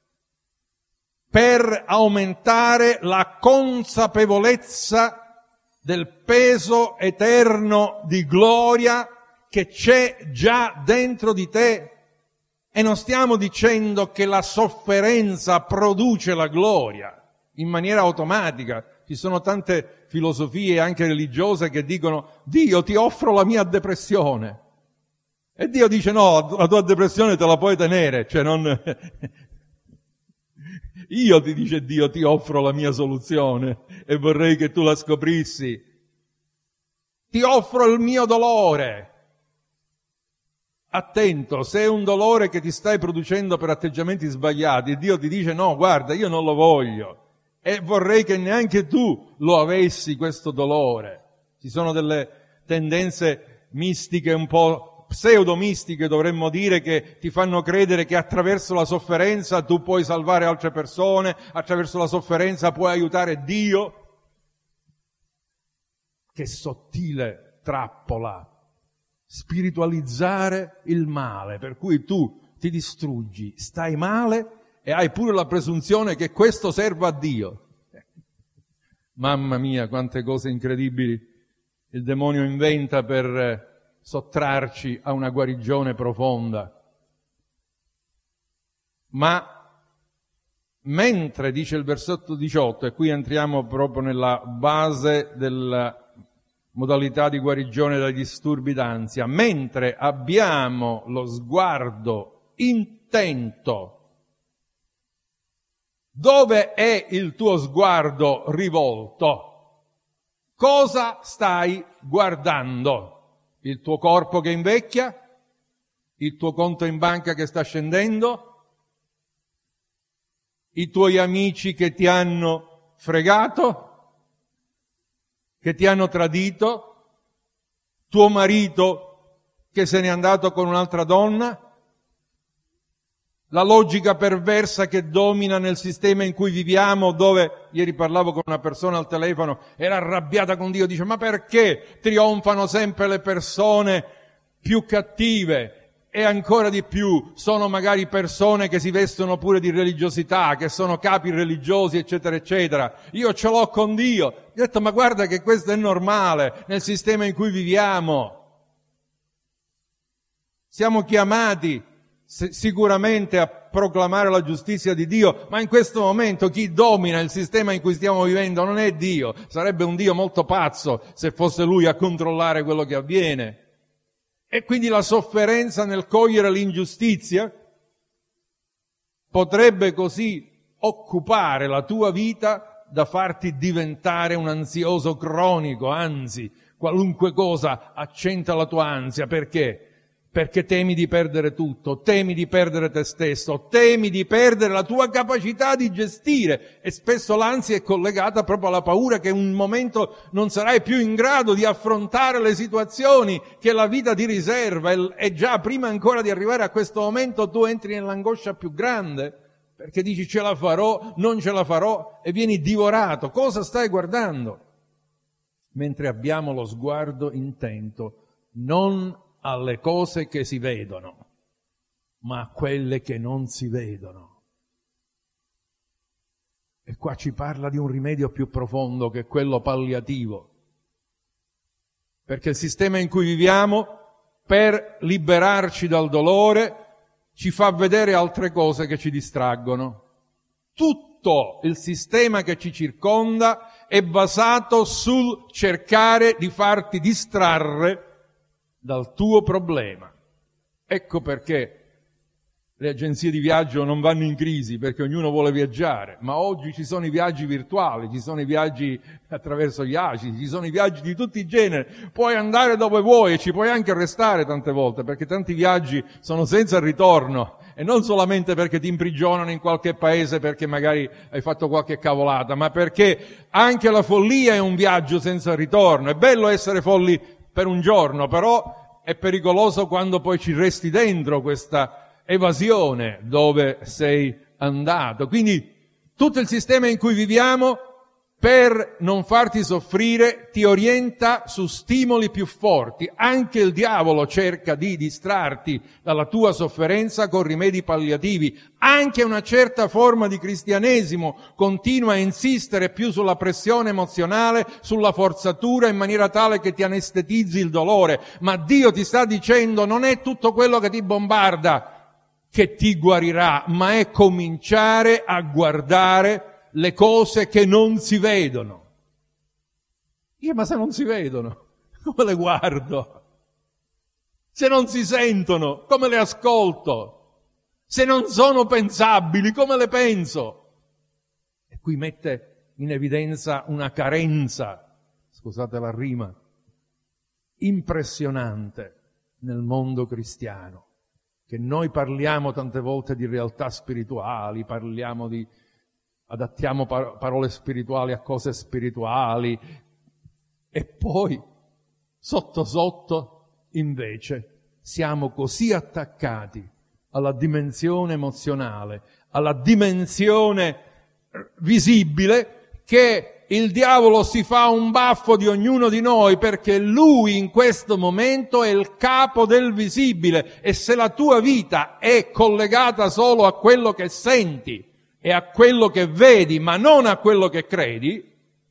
per aumentare la consapevolezza del peso eterno di gloria che c'è già dentro di te. E non stiamo dicendo che la sofferenza produce la gloria in maniera automatica. Ci sono tante filosofie anche religiose che dicono: Dio, ti offro la mia depressione. E Dio dice: no, la tua depressione te la puoi tenere, cioè non... Io, ti dice Dio, ti offro la mia soluzione e vorrei che tu la scoprissi. Ti offro il mio dolore. Attento, se è un dolore che ti stai producendo per atteggiamenti sbagliati, Dio ti dice: no, guarda, io non lo voglio. E vorrei che neanche tu lo avessi questo dolore. Ci sono delle tendenze mistiche, un po' pseudomistiche dovremmo dire, che ti fanno credere che attraverso la sofferenza tu puoi salvare altre persone, attraverso la sofferenza puoi aiutare Dio. Che sottile trappola! Spiritualizzare il male, per cui tu ti distruggi, stai male, e hai pure la presunzione che questo serva a Dio. Mamma mia, quante cose incredibili il demonio inventa per sottrarci a una guarigione profonda. Ma mentre, dice il versetto 18, e qui entriamo proprio nella base della modalità di guarigione dai disturbi d'ansia, mentre abbiamo lo sguardo intento. Dove è il tuo sguardo rivolto? Cosa stai guardando? Il tuo corpo che invecchia? Il tuo conto in banca che sta scendendo? I tuoi amici che ti hanno fregato? Che ti hanno tradito? Tuo marito che se n'è andato con un'altra donna? La logica perversa che domina nel sistema in cui viviamo, dove ieri parlavo con una persona al telefono, era arrabbiata con Dio, dice: ma perché trionfano sempre le persone più cattive? E ancora di più sono magari persone che si vestono pure di religiosità, che sono capi religiosi, eccetera, eccetera. Io ce l'ho con Dio. Ho detto: ma guarda che questo è normale nel sistema in cui viviamo. Siamo chiamati sicuramente a proclamare la giustizia di Dio, ma in questo momento chi domina il sistema in cui stiamo vivendo non è Dio. Sarebbe un Dio molto pazzo se fosse Lui a controllare quello che avviene. E quindi la sofferenza nel cogliere l'ingiustizia potrebbe così occupare la tua vita da farti diventare un ansioso cronico, anzi, qualunque cosa accenta la tua ansia. Perché? perché temi di perdere tutto, temi di perdere te stesso, temi di perdere la tua capacità di gestire, e spesso l'ansia è collegata proprio alla paura che in un momento non sarai più in grado di affrontare le situazioni che la vita ti riserva, e già prima ancora di arrivare a questo momento tu entri nell'angoscia più grande, perché dici ce la farò, non ce la farò, e vieni divorato. Cosa stai guardando? Mentre abbiamo lo sguardo intento non alle cose che si vedono, ma a quelle che non si vedono. E qua ci parla di un rimedio più profondo, che è quello palliativo. Perché il sistema in cui viviamo, per liberarci dal dolore, ci fa vedere altre cose che ci distraggono. Tutto il sistema che ci circonda è basato sul cercare di farti distrarre dal tuo problema. Ecco perché le agenzie di viaggio non vanno in crisi, perché ognuno vuole viaggiare, ma oggi ci sono i viaggi virtuali, ci sono i viaggi attraverso gli ACI, ci sono i viaggi di tutti i generi, puoi andare dove vuoi e ci puoi anche restare tante volte, perché tanti viaggi sono senza ritorno, e non solamente perché ti imprigionano in qualche paese perché magari hai fatto qualche cavolata, ma perché anche la follia è un viaggio senza ritorno. È bello essere folli per un giorno, però è pericoloso quando poi ci resti dentro questa evasione dove sei andato. Quindi tutto il sistema in cui viviamo, per non farti soffrire, ti orienta su stimoli più forti. Anche il diavolo cerca di distrarti dalla tua sofferenza con rimedi palliativi. Anche una certa forma di cristianesimo continua a insistere più sulla pressione emozionale, sulla forzatura, in maniera tale che ti anestetizzi il dolore. Ma Dio ti sta dicendo: non è tutto quello che ti bombarda che ti guarirà, ma è cominciare a guardare le cose che non si vedono. Ma se non si vedono, come le guardo? Se non si sentono, come le ascolto? Se non sono pensabili, come le penso? E qui mette in evidenza una carenza, scusate la rima, impressionante nel mondo cristiano, che noi parliamo tante volte di realtà spirituali, adattiamo parole spirituali a cose spirituali, e poi sotto sotto invece siamo così attaccati alla dimensione emozionale, alla dimensione visibile, che il diavolo si fa un baffo di ognuno di noi, perché lui in questo momento è il capo del visibile, e se la tua vita è collegata solo a quello che senti e a quello che vedi, ma non a quello che credi,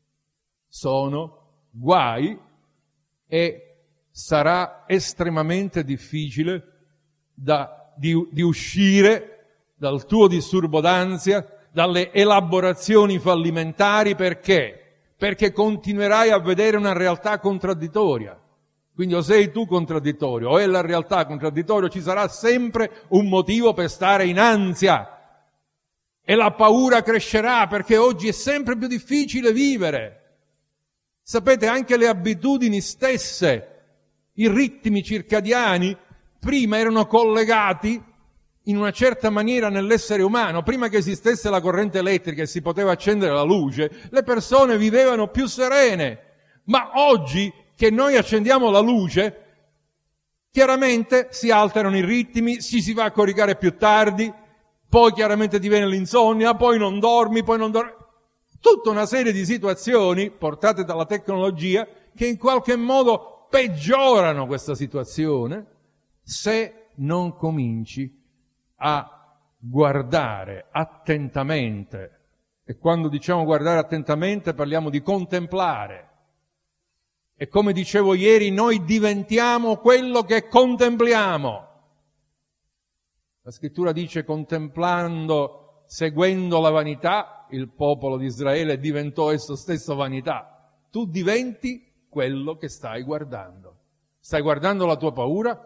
sono guai, e sarà estremamente difficile di uscire dal tuo disturbo d'ansia, dalle elaborazioni fallimentari. Perché? Perché continuerai a vedere una realtà contraddittoria. Quindi o sei tu contraddittorio o è la realtà contraddittoria, ci sarà sempre un motivo per stare in ansia. E la paura crescerà, perché oggi è sempre più difficile vivere. Sapete, anche le abitudini stesse, i ritmi circadiani, prima erano collegati in una certa maniera nell'essere umano. Prima che esistesse la corrente elettrica e si poteva accendere la luce, le persone vivevano più serene. Ma oggi che noi accendiamo la luce, chiaramente si alterano i ritmi, si va a coricare più tardi, poi chiaramente ti viene l'insonnia, poi non dormi. Tutta una serie di situazioni portate dalla tecnologia che in qualche modo peggiorano questa situazione, se non cominci a guardare attentamente. E quando diciamo guardare attentamente parliamo di contemplare. E come dicevo ieri, noi diventiamo quello che contempliamo. La scrittura dice: contemplando, seguendo la vanità, il popolo di Israele diventò esso stesso vanità. Tu diventi quello che stai guardando. Stai guardando la tua paura?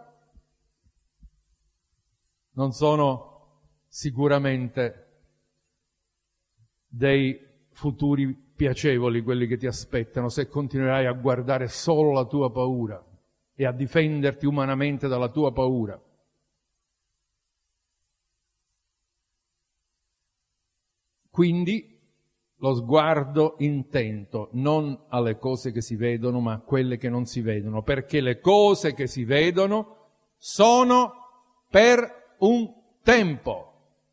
Non sono sicuramente dei futuri piacevoli quelli che ti aspettano se continuerai a guardare solo la tua paura. e a difenderti umanamente dalla tua paura. Quindi lo sguardo intento non alle cose che si vedono, ma a quelle che non si vedono, perché le cose che si vedono sono per un tempo.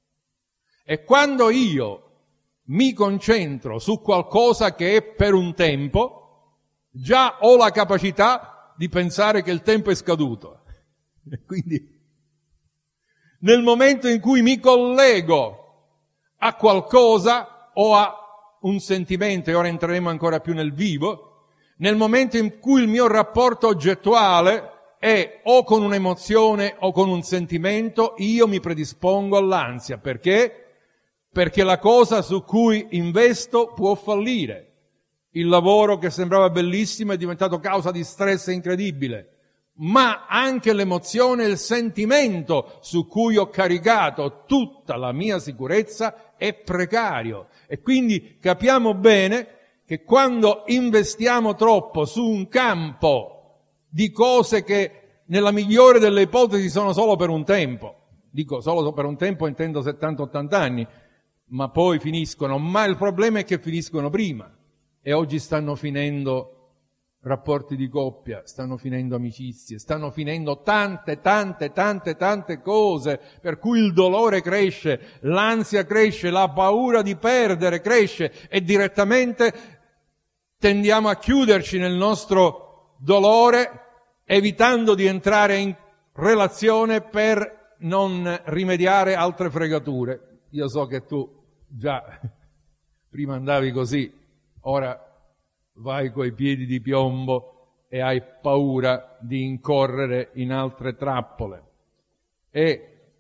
E quando io mi concentro su qualcosa che è per un tempo, già ho la capacità di pensare che il tempo è scaduto. E quindi, nel momento in cui mi collego a qualcosa o a un sentimento, e ora entreremo ancora più nel vivo, nel momento in cui il mio rapporto oggettuale è o con un'emozione o con un sentimento, io mi predispongo all'ansia. Perché? Perché la cosa su cui investo può fallire. Il lavoro che sembrava bellissimo è diventato causa di stress incredibile. Ma anche l'emozione e il sentimento su cui ho caricato tutta la mia sicurezza è precario. E quindi capiamo bene che quando investiamo troppo su un campo di cose che nella migliore delle ipotesi sono solo per un tempo, dico solo per un tempo intendo 70-80 anni, ma poi finiscono, ma il problema è che finiscono prima e oggi stanno finendo rapporti di coppia, stanno finendo amicizie, stanno finendo tante cose, per cui il dolore cresce, l'ansia cresce, la paura di perdere cresce e direttamente tendiamo a chiuderci nel nostro dolore, evitando di entrare in relazione per non rimediare altre fregature. Io so che tu già prima andavi così, ora vai coi piedi di piombo e hai paura di incorrere in altre trappole. E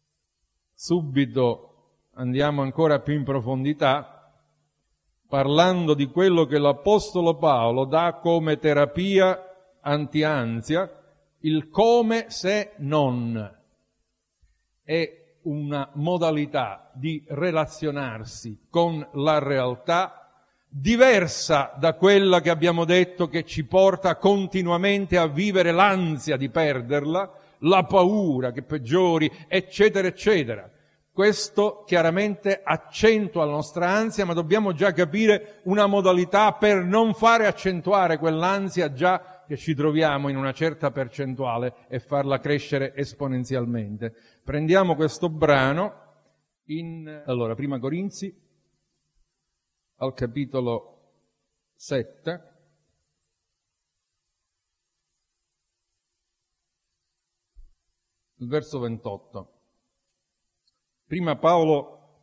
subito andiamo ancora più in profondità, parlando di quello che l'Apostolo Paolo dà come terapia anti-ansia, il come se non. È una modalità di relazionarsi con la realtà diversa da quella che abbiamo detto che ci porta continuamente a vivere l'ansia di perderla, la paura che peggiori, eccetera, eccetera. Questo chiaramente accentua la nostra ansia, ma dobbiamo già capire una modalità per non fare accentuare quell'ansia già che ci troviamo in una certa percentuale e farla crescere esponenzialmente. Prendiamo questo brano allora, Prima Corinzi, al capitolo 7, il verso 28. Prima Paolo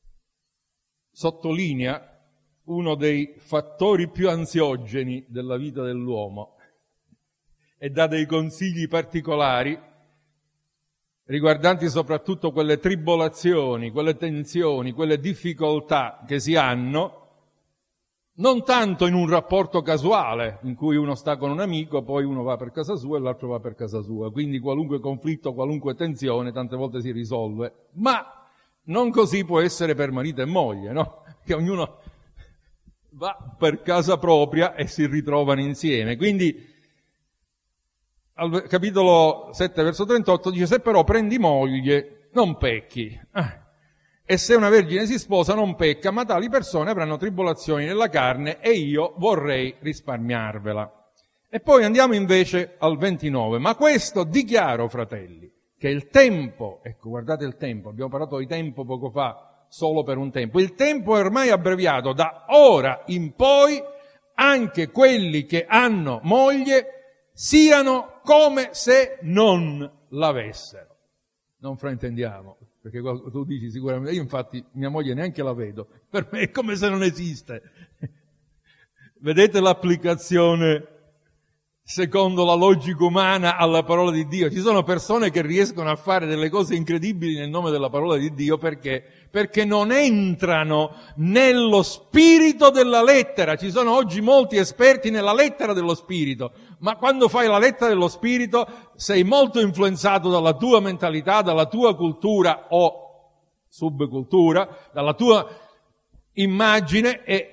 sottolinea uno dei fattori più ansiogeni della vita dell'uomo e dà dei consigli particolari riguardanti soprattutto quelle tribolazioni, quelle tensioni, quelle difficoltà che si hanno, non tanto in un rapporto casuale, in cui uno sta con un amico, poi uno va per casa sua e l'altro va per casa sua, quindi qualunque conflitto, qualunque tensione, tante volte si risolve, ma non così può essere per marito e moglie, no? Che ognuno va per casa propria e si ritrovano insieme. Quindi al capitolo 7, verso 38, dice: se però prendi moglie, non pecchi. E se una vergine si sposa, non pecca, ma tali persone avranno tribolazioni nella carne e io vorrei risparmiarvela. E poi andiamo invece al 29. Ma questo dichiaro, fratelli, che il tempo, ecco, guardate il tempo, abbiamo parlato di tempo poco fa, solo per un tempo. Il tempo è ormai abbreviato, da ora in poi anche quelli che hanno moglie siano come se non l'avessero. Non fraintendiamo, perché tu dici sicuramente, io infatti mia moglie neanche la vedo, per me è come se non esiste. Vedete l'applicazione secondo la logica umana alla parola di Dio? Ci sono persone che riescono a fare delle cose incredibili nel nome della parola di Dio perché non entrano nello spirito della lettera. Ci sono oggi molti esperti nella lettera dello spirito, ma quando fai la lettera dello spirito sei molto influenzato dalla tua mentalità, dalla tua cultura o subcultura, dalla tua immagine, e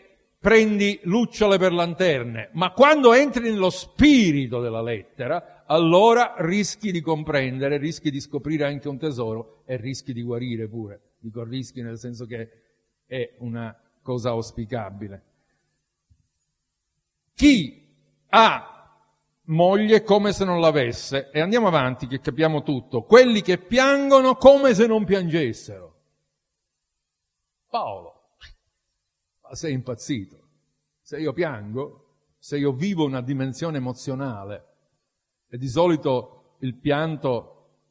prendi lucciole per lanterne, ma quando entri nello spirito della lettera, allora rischi di comprendere, rischi di scoprire anche un tesoro e rischi di guarire pure. Dico rischi nel senso che è una cosa auspicabile. Chi ha moglie come se non l'avesse, e andiamo avanti che capiamo tutto, quelli che piangono come se non piangessero. Paolo, ma sei impazzito? Se io piango, se io vivo una dimensione emozionale, e di solito il pianto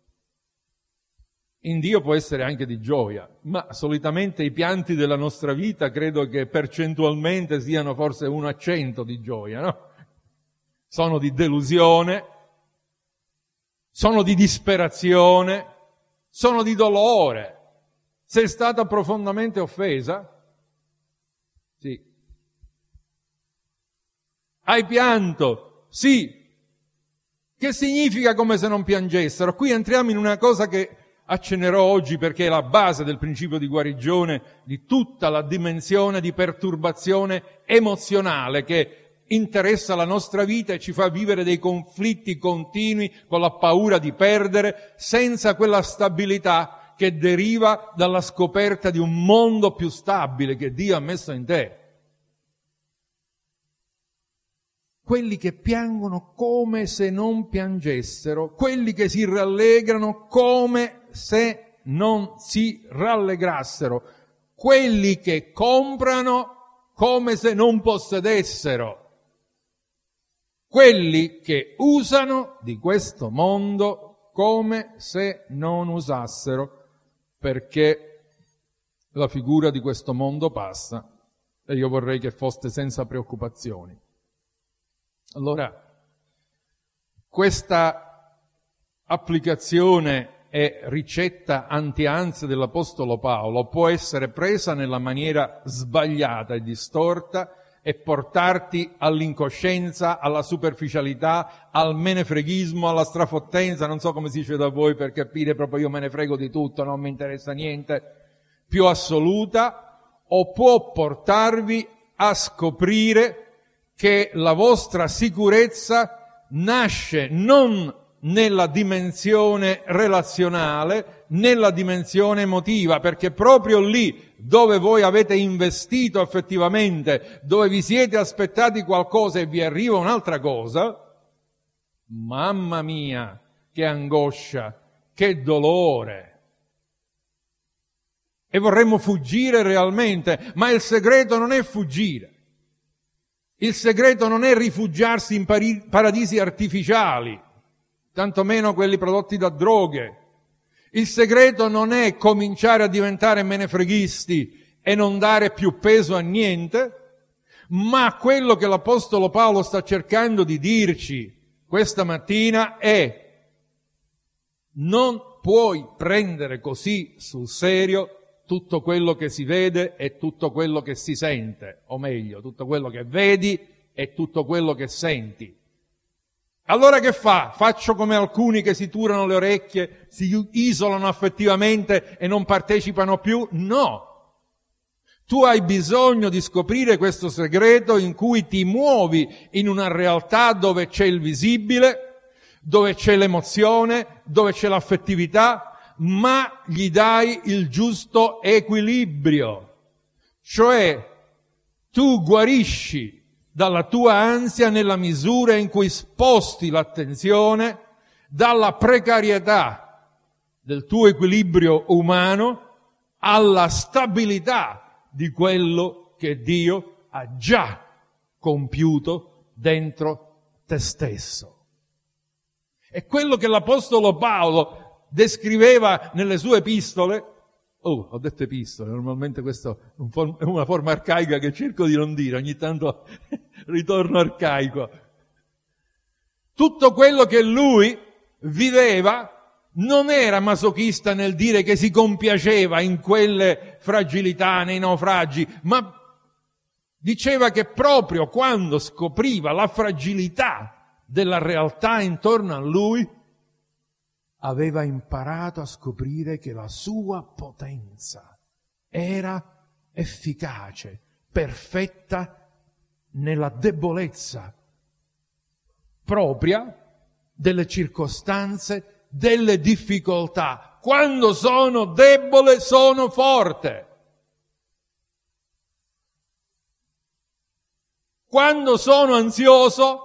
in Dio può essere anche di gioia, ma solitamente i pianti della nostra vita credo che percentualmente siano forse 1 a 100 di gioia, no? Sono di delusione, sono di disperazione, sono di dolore. Sei stata profondamente offesa? Sì. Hai pianto? Sì. Che significa come se non piangessero? Qui entriamo in una cosa che accennerò oggi perché è la base del principio di guarigione di tutta la dimensione di perturbazione emozionale che interessa la nostra vita e ci fa vivere dei conflitti continui con la paura di perdere, senza quella stabilità che deriva dalla scoperta di un mondo più stabile che Dio ha messo in te. Quelli che piangono come se non piangessero, quelli che si rallegrano come se non si rallegrassero, quelli che comprano come se non possedessero, quelli che usano di questo mondo come se non usassero, perché la figura di questo mondo passa e io vorrei che foste senza preoccupazioni. Allora, questa applicazione e ricetta anti-ansia dell'Apostolo Paolo può essere presa nella maniera sbagliata e distorta e portarti all'incoscienza, alla superficialità, al menefreghismo, alla strafottenza, non so come si dice da voi per capire proprio io me ne frego di tutto, non mi interessa niente, più assoluta, o può portarvi a scoprire che la vostra sicurezza nasce non nella dimensione relazionale, nella dimensione emotiva, perché proprio lì dove voi avete investito effettivamente, dove vi siete aspettati qualcosa e vi arriva un'altra cosa, mamma mia, che angoscia, che dolore! E vorremmo fuggire realmente, ma il segreto non è fuggire. Il segreto non è rifugiarsi in paradisi artificiali, tantomeno quelli prodotti da droghe. Il segreto non è cominciare a diventare menefreghisti e non dare più peso a niente, ma quello che l'Apostolo Paolo sta cercando di dirci questa mattina è: non puoi prendere così sul serio tutto quello che si vede e tutto quello che si sente, o meglio, tutto quello che vedi e tutto quello che senti. Allora che fa? Faccio come alcuni che si turano le orecchie, si isolano affettivamente e non partecipano più? No! Tu hai bisogno di scoprire questo segreto in cui ti muovi in una realtà dove c'è il visibile, dove c'è l'emozione, dove c'è l'affettività, ma gli dai il giusto equilibrio. Cioè, tu guarisci dalla tua ansia nella misura in cui sposti l'attenzione dalla precarietà del tuo equilibrio umano alla stabilità di quello che Dio ha già compiuto dentro te stesso. È quello che l'Apostolo Paolo descriveva nelle sue epistole. Ho detto epistole, normalmente questa è una forma arcaica che cerco di non dire, ogni tanto ritorno arcaico. Tutto quello che lui viveva non era masochista nel dire che si compiaceva in quelle fragilità, nei naufragi, ma diceva che proprio quando scopriva la fragilità della realtà intorno a lui, aveva imparato a scoprire che la sua potenza era efficace, perfetta nella debolezza propria delle circostanze, delle difficoltà. Quando sono debole sono forte. Quando sono ansioso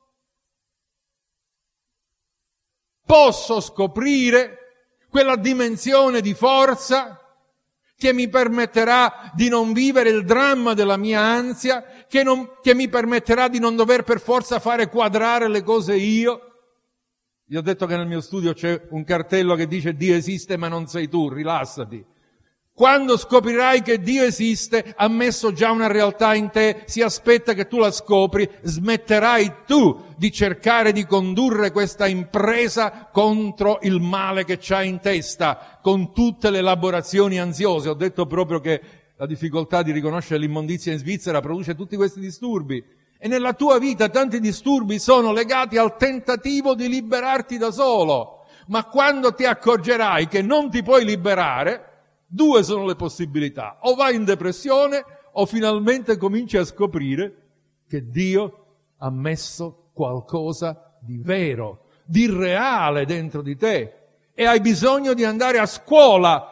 posso scoprire quella dimensione di forza che mi permetterà di non vivere il dramma della mia ansia, che mi permetterà di non dover per forza fare quadrare le cose io. Vi ho detto che nel mio studio c'è un cartello che dice Dio esiste ma non sei tu, rilassati. Quando scoprirai che Dio esiste, ha messo già una realtà in te, si aspetta che tu la scopri, smetterai tu di cercare di condurre questa impresa contro il male che c'hai in testa, con tutte le elaborazioni ansiose. Ho detto proprio che la difficoltà di riconoscere l'immondizia in Svizzera produce tutti questi disturbi. E nella tua vita tanti disturbi sono legati al tentativo di liberarti da solo. Ma quando ti accorgerai che non ti puoi liberare, due sono le possibilità: o vai in depressione o finalmente cominci a scoprire che Dio ha messo qualcosa di vero, di reale dentro di te e hai bisogno di andare a scuola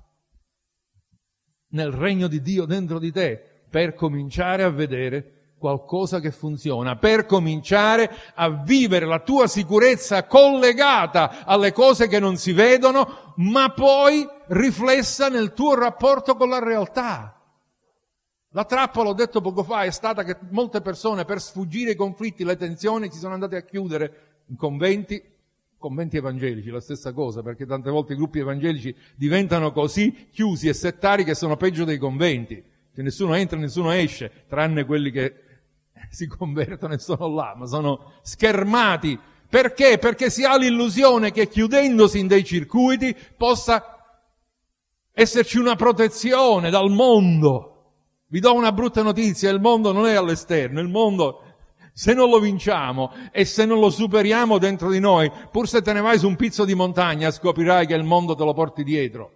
nel regno di Dio dentro di te per cominciare a vedere qualcosa che funziona, per cominciare a vivere la tua sicurezza collegata alle cose che non si vedono, ma poi riflessa nel tuo rapporto con la realtà. La trappola, ho detto poco fa, è stata che molte persone per sfuggire i conflitti, le tensioni, si sono andate a chiudere in conventi evangelici, la stessa cosa, perché tante volte i gruppi evangelici diventano così chiusi e settari che sono peggio dei conventi, che nessuno entra, nessuno esce, tranne quelli che si convertono e sono là, ma sono schermati. Perché? Perché si ha l'illusione che chiudendosi in dei circuiti possa esserci una protezione dal mondo. Vi do una brutta notizia: il mondo non è all'esterno, il mondo, se non lo vinciamo e se non lo superiamo dentro di noi, pur se te ne vai su un pizzo di montagna, scoprirai che il mondo te lo porti dietro.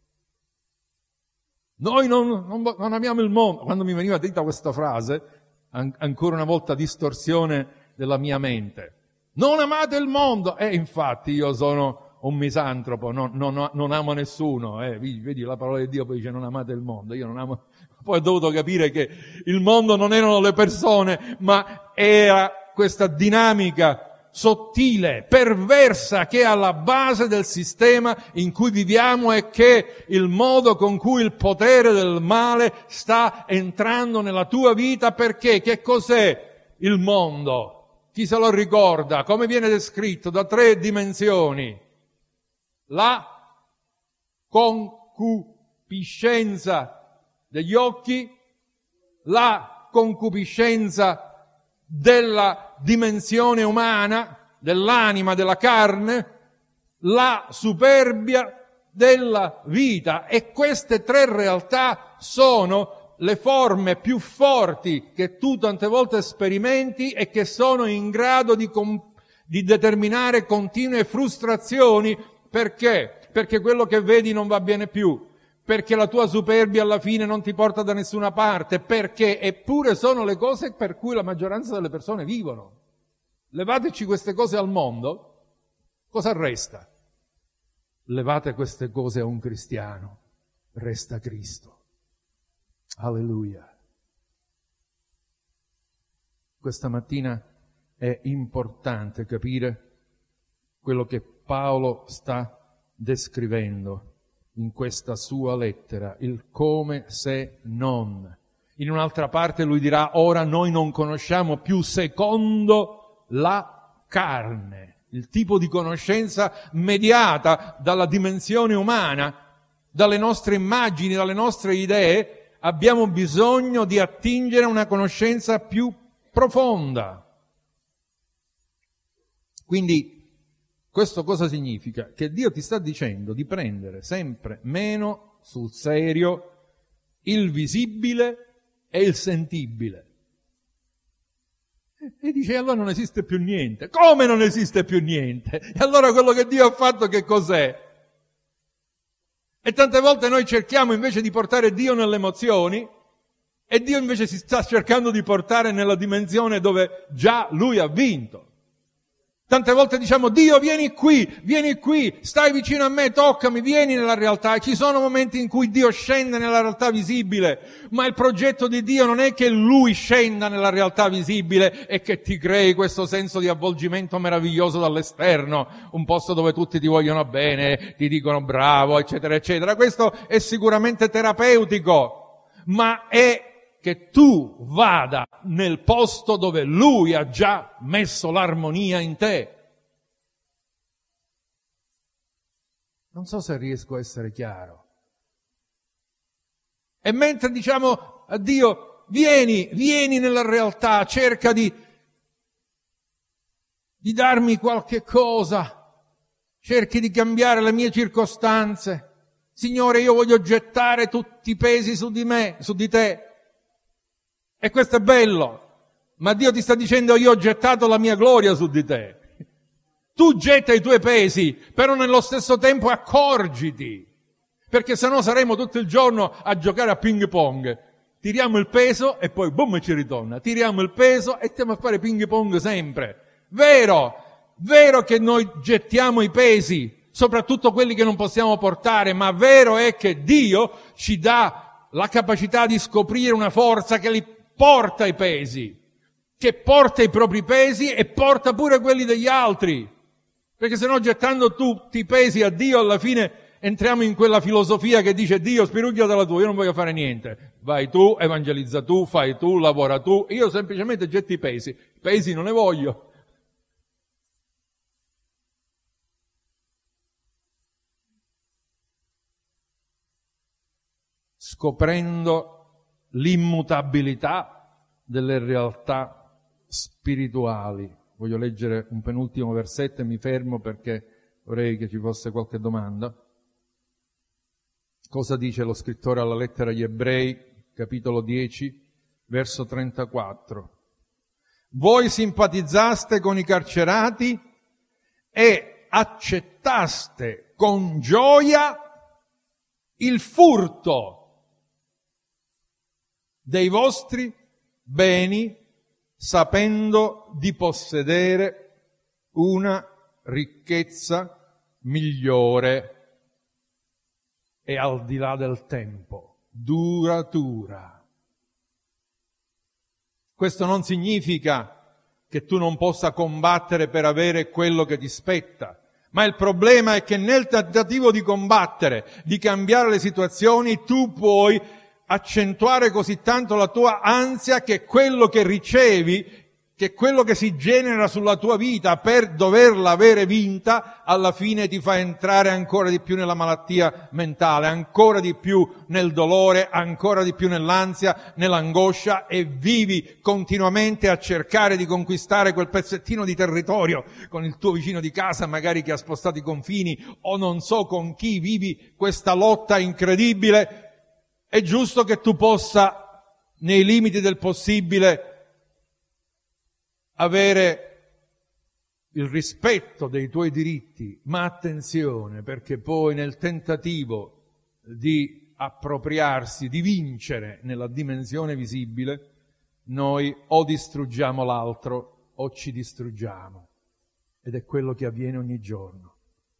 Noi non amiamo il mondo. Quando mi veniva detta questa frase, ancora una volta distorsione della mia mente. Non amate il mondo! Infatti io sono un misantropo, non amo nessuno. Vedi la parola di Dio poi dice non amate il mondo. Io non amo. Poi ho dovuto capire che il mondo non erano le persone, ma era questa dinamica sottile, perversa, che è alla base del sistema in cui viviamo e che il modo con cui il potere del male sta entrando nella tua vita. Perché? Che cos'è il mondo? Chi se lo ricorda? Come viene descritto? Da 3 dimensioni. La concupiscenza degli occhi, la concupiscenza della dimensione umana, dell'anima, della carne, la superbia della vita. E queste 3 realtà sono le forme più forti che tu tante volte sperimenti e che sono in grado di determinare continue frustrazioni. Perché? Perché quello che vedi non va bene più. Perché la tua superbia alla fine non ti porta da nessuna parte, perché eppure sono le cose per cui la maggioranza delle persone vivono. Levateci queste cose al mondo, cosa resta? Levate queste cose a un cristiano, resta Cristo. Alleluia. Questa mattina è importante capire quello che Paolo sta descrivendo in questa sua lettera, il come se non. In un'altra parte lui dirà: ora noi non conosciamo più secondo la carne, il tipo di conoscenza mediata dalla dimensione umana, dalle nostre immagini, dalle nostre idee. Abbiamo bisogno di attingere a una conoscenza più profonda. Quindi questo cosa significa? Che Dio ti sta dicendo di prendere sempre meno sul serio il visibile e il sentibile. E dice: allora non esiste più niente. Come non esiste più niente? E allora quello che Dio ha fatto che cos'è? E tante volte noi cerchiamo invece di portare Dio nelle emozioni E Dio invece si sta cercando di portare nella dimensione dove già Lui ha vinto. Tante volte diciamo: Dio, vieni qui, stai vicino a me, toccami, vieni nella realtà. E ci sono momenti in cui Dio scende nella realtà visibile, ma il progetto di Dio non è che Lui scenda nella realtà visibile e che ti crei questo senso di avvolgimento meraviglioso dall'esterno, un posto dove tutti ti vogliono bene, ti dicono bravo, eccetera, eccetera. Questo è sicuramente terapeutico, ma è che tu vada nel posto dove Lui ha già messo l'armonia in te. Non so se riesco a essere chiaro. E mentre diciamo a Dio: vieni nella realtà, cerca di darmi qualche cosa, cerchi di cambiare le mie circostanze. Signore, io voglio gettare tutti i pesi su di te. E questo è bello, ma Dio ti sta dicendo: io ho gettato la mia gloria su di te. Tu getta i tuoi pesi, però nello stesso tempo accorgiti, perché sennò saremo tutto il giorno a giocare a ping pong. Tiriamo il peso e poi boom ci ritorna, tiriamo il peso e stiamo a fare ping pong sempre. Vero che noi gettiamo i pesi, soprattutto quelli che non possiamo portare, ma vero è che Dio ci dà la capacità di scoprire una forza che li porta i pesi, che porta i propri pesi e porta pure quelli degli altri. Perché se no, gettando tutti i pesi a Dio, alla fine entriamo in quella filosofia che dice: Dio, spirugliatela tu, io non voglio fare niente. Vai tu, evangelizza tu, fai tu, lavora tu, io semplicemente getto i pesi. I pesi non ne voglio. Scoprendo l'immutabilità delle realtà spirituali. Voglio leggere un penultimo versetto e mi fermo perché vorrei che ci fosse qualche domanda. Cosa dice lo scrittore alla lettera agli Ebrei, capitolo 10, verso 34? Voi simpatizzaste con i carcerati e accettaste con gioia il furto dei vostri beni, sapendo di possedere una ricchezza migliore e al di là del tempo, duratura. Questo non significa che tu non possa combattere per avere quello che ti spetta, ma il problema è che nel tentativo di combattere, di cambiare le situazioni, tu puoi accentuare così tanto la tua ansia che quello che ricevi, che quello che si genera sulla tua vita per doverla avere vinta, alla fine ti fa entrare ancora di più nella malattia mentale, ancora di più nel dolore, ancora di più nell'ansia, nell'angoscia, e vivi continuamente a cercare di conquistare quel pezzettino di territorio con il tuo vicino di casa, magari che ha spostato i confini, o non so con chi vivi questa lotta incredibile. È giusto che tu possa, nei limiti del possibile, avere il rispetto dei tuoi diritti, ma attenzione, perché poi nel tentativo di appropriarsi, di vincere nella dimensione visibile, noi o distruggiamo l'altro o ci distruggiamo. Ed è quello che avviene ogni giorno.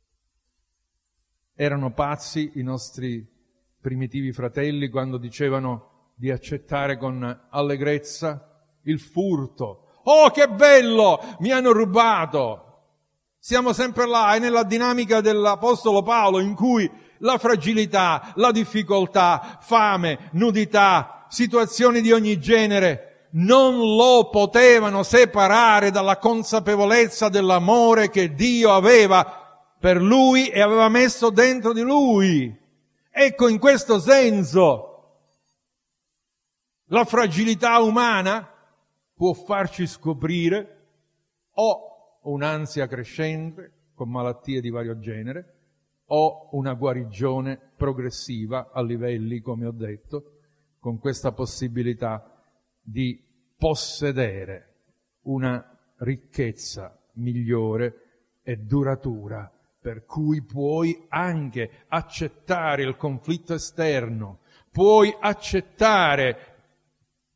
Erano pazzi i nostri primitivi fratelli quando dicevano di accettare con allegrezza il furto. Oh, che bello! Mi hanno rubato! Siamo sempre là, è nella dinamica dell'Apostolo Paolo in cui la fragilità, la difficoltà, fame, nudità, situazioni di ogni genere non lo potevano separare dalla consapevolezza dell'amore che Dio aveva per lui e aveva messo dentro di lui. Ecco, in questo senso, la fragilità umana può farci scoprire o un'ansia crescente con malattie di vario genere o una guarigione progressiva a livelli, come ho detto, con questa possibilità di possedere una ricchezza migliore e duratura, per cui puoi anche accettare il conflitto esterno, puoi accettare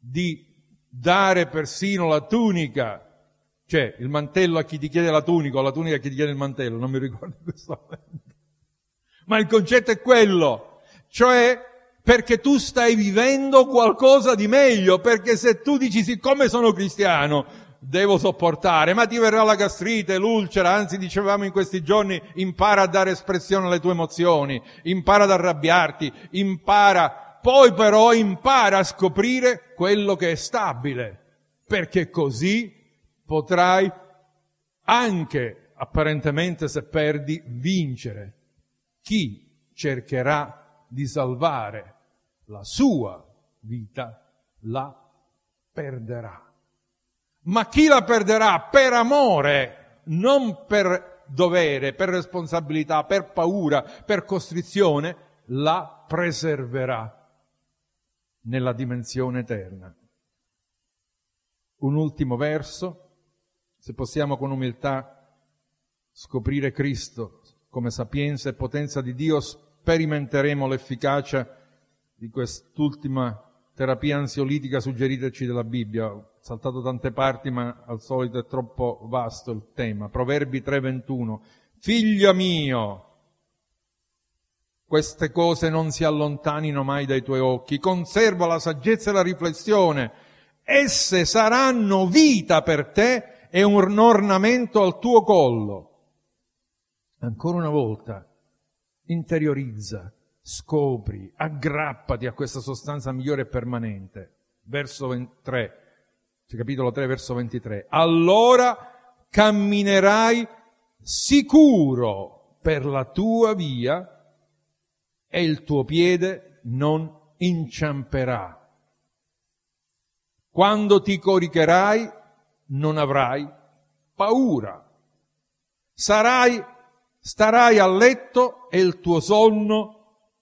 di dare persino la tunica, cioè il mantello a chi ti chiede la tunica o la tunica a chi ti chiede il mantello, non mi ricordo in questo momento. Ma il concetto è quello, cioè perché tu stai vivendo qualcosa di meglio, perché se tu dici siccome sono cristiano devo sopportare, ma ti verrà la gastrite, l'ulcera, anzi dicevamo in questi giorni impara a dare espressione alle tue emozioni, impara ad arrabbiarti, poi però impara a scoprire quello che è stabile, perché così potrai anche, apparentemente se perdi, vincere. Chi cercherà di salvare la sua vita la perderà. Ma chi la perderà per amore, non per dovere, per responsabilità, per paura, per costrizione, la preserverà nella dimensione eterna. Un ultimo verso, se possiamo con umiltà scoprire Cristo come sapienza e potenza di Dio, sperimenteremo l'efficacia di quest'ultima terapia ansiolitica suggeritaci dalla Bibbia. Ho saltato tante parti, ma al solito è troppo vasto il tema. Proverbi 3:21. Figlio mio, queste cose non si allontanino mai dai tuoi occhi, conserva la saggezza e la riflessione, esse saranno vita per te e un ornamento al tuo collo. Ancora una volta, interiorizza, scopri, aggrappati a questa sostanza migliore e permanente. Verso 23, capitolo 3, verso 23. Allora camminerai sicuro per la tua via e il tuo piede non inciamperà. Quando ti coricherai non avrai paura. Starai a letto e il tuo sonno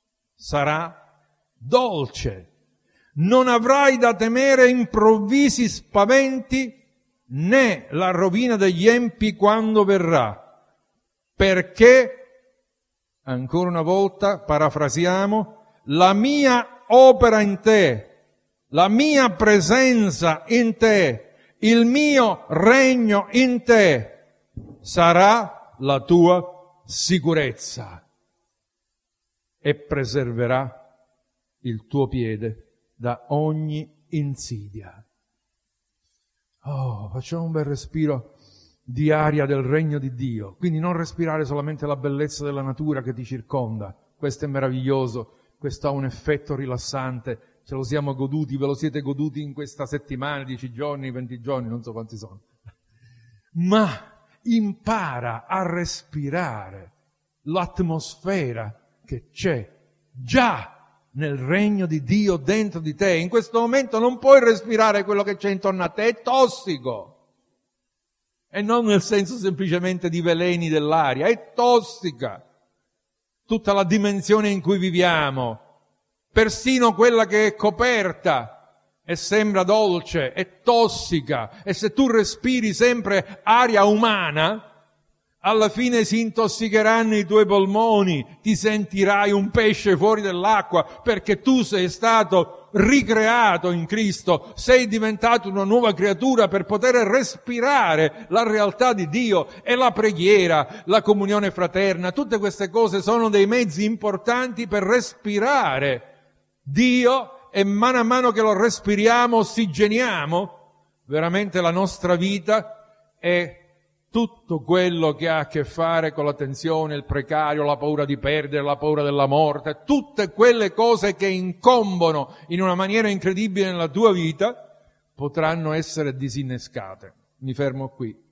sarà dolce. Non avrai da temere improvvisi spaventi né la rovina degli empi quando verrà. Perché, ancora una volta, parafrasiamo, la mia opera in te, la mia presenza in te, il mio regno in te sarà la tua sicurezza e preserverà il tuo piede da ogni insidia. Oh, facciamo un bel respiro di aria del regno di Dio. Quindi non respirare solamente la bellezza della natura che ti circonda. Questo è meraviglioso, questo ha un effetto rilassante. Ce lo siamo goduti, ve lo siete goduti in questa settimana, 10 giorni, 20 giorni, non so quanti sono. Ma impara a respirare l'atmosfera che c'è già nel regno di Dio dentro di te. In questo momento non puoi respirare quello che c'è intorno a te, è tossico. E non nel senso semplicemente di veleni dell'aria, è tossica. Tutta la dimensione in cui viviamo, persino quella che è coperta e sembra dolce, è tossica. E se tu respiri sempre aria umana, alla fine si intossicheranno i tuoi polmoni, ti sentirai un pesce fuori dall'acqua, perché tu sei stato ricreato in Cristo, sei diventato una nuova creatura per poter respirare la realtà di Dio. E la preghiera, la comunione fraterna, tutte queste cose sono dei mezzi importanti per respirare Dio, e mano a mano che lo respiriamo, ossigeniamo veramente la nostra vita e tutto quello che ha a che fare con la tensione, il precario, la paura di perdere, la paura della morte, tutte quelle cose che incombono in una maniera incredibile nella tua vita potranno essere disinnescate. Mi fermo qui.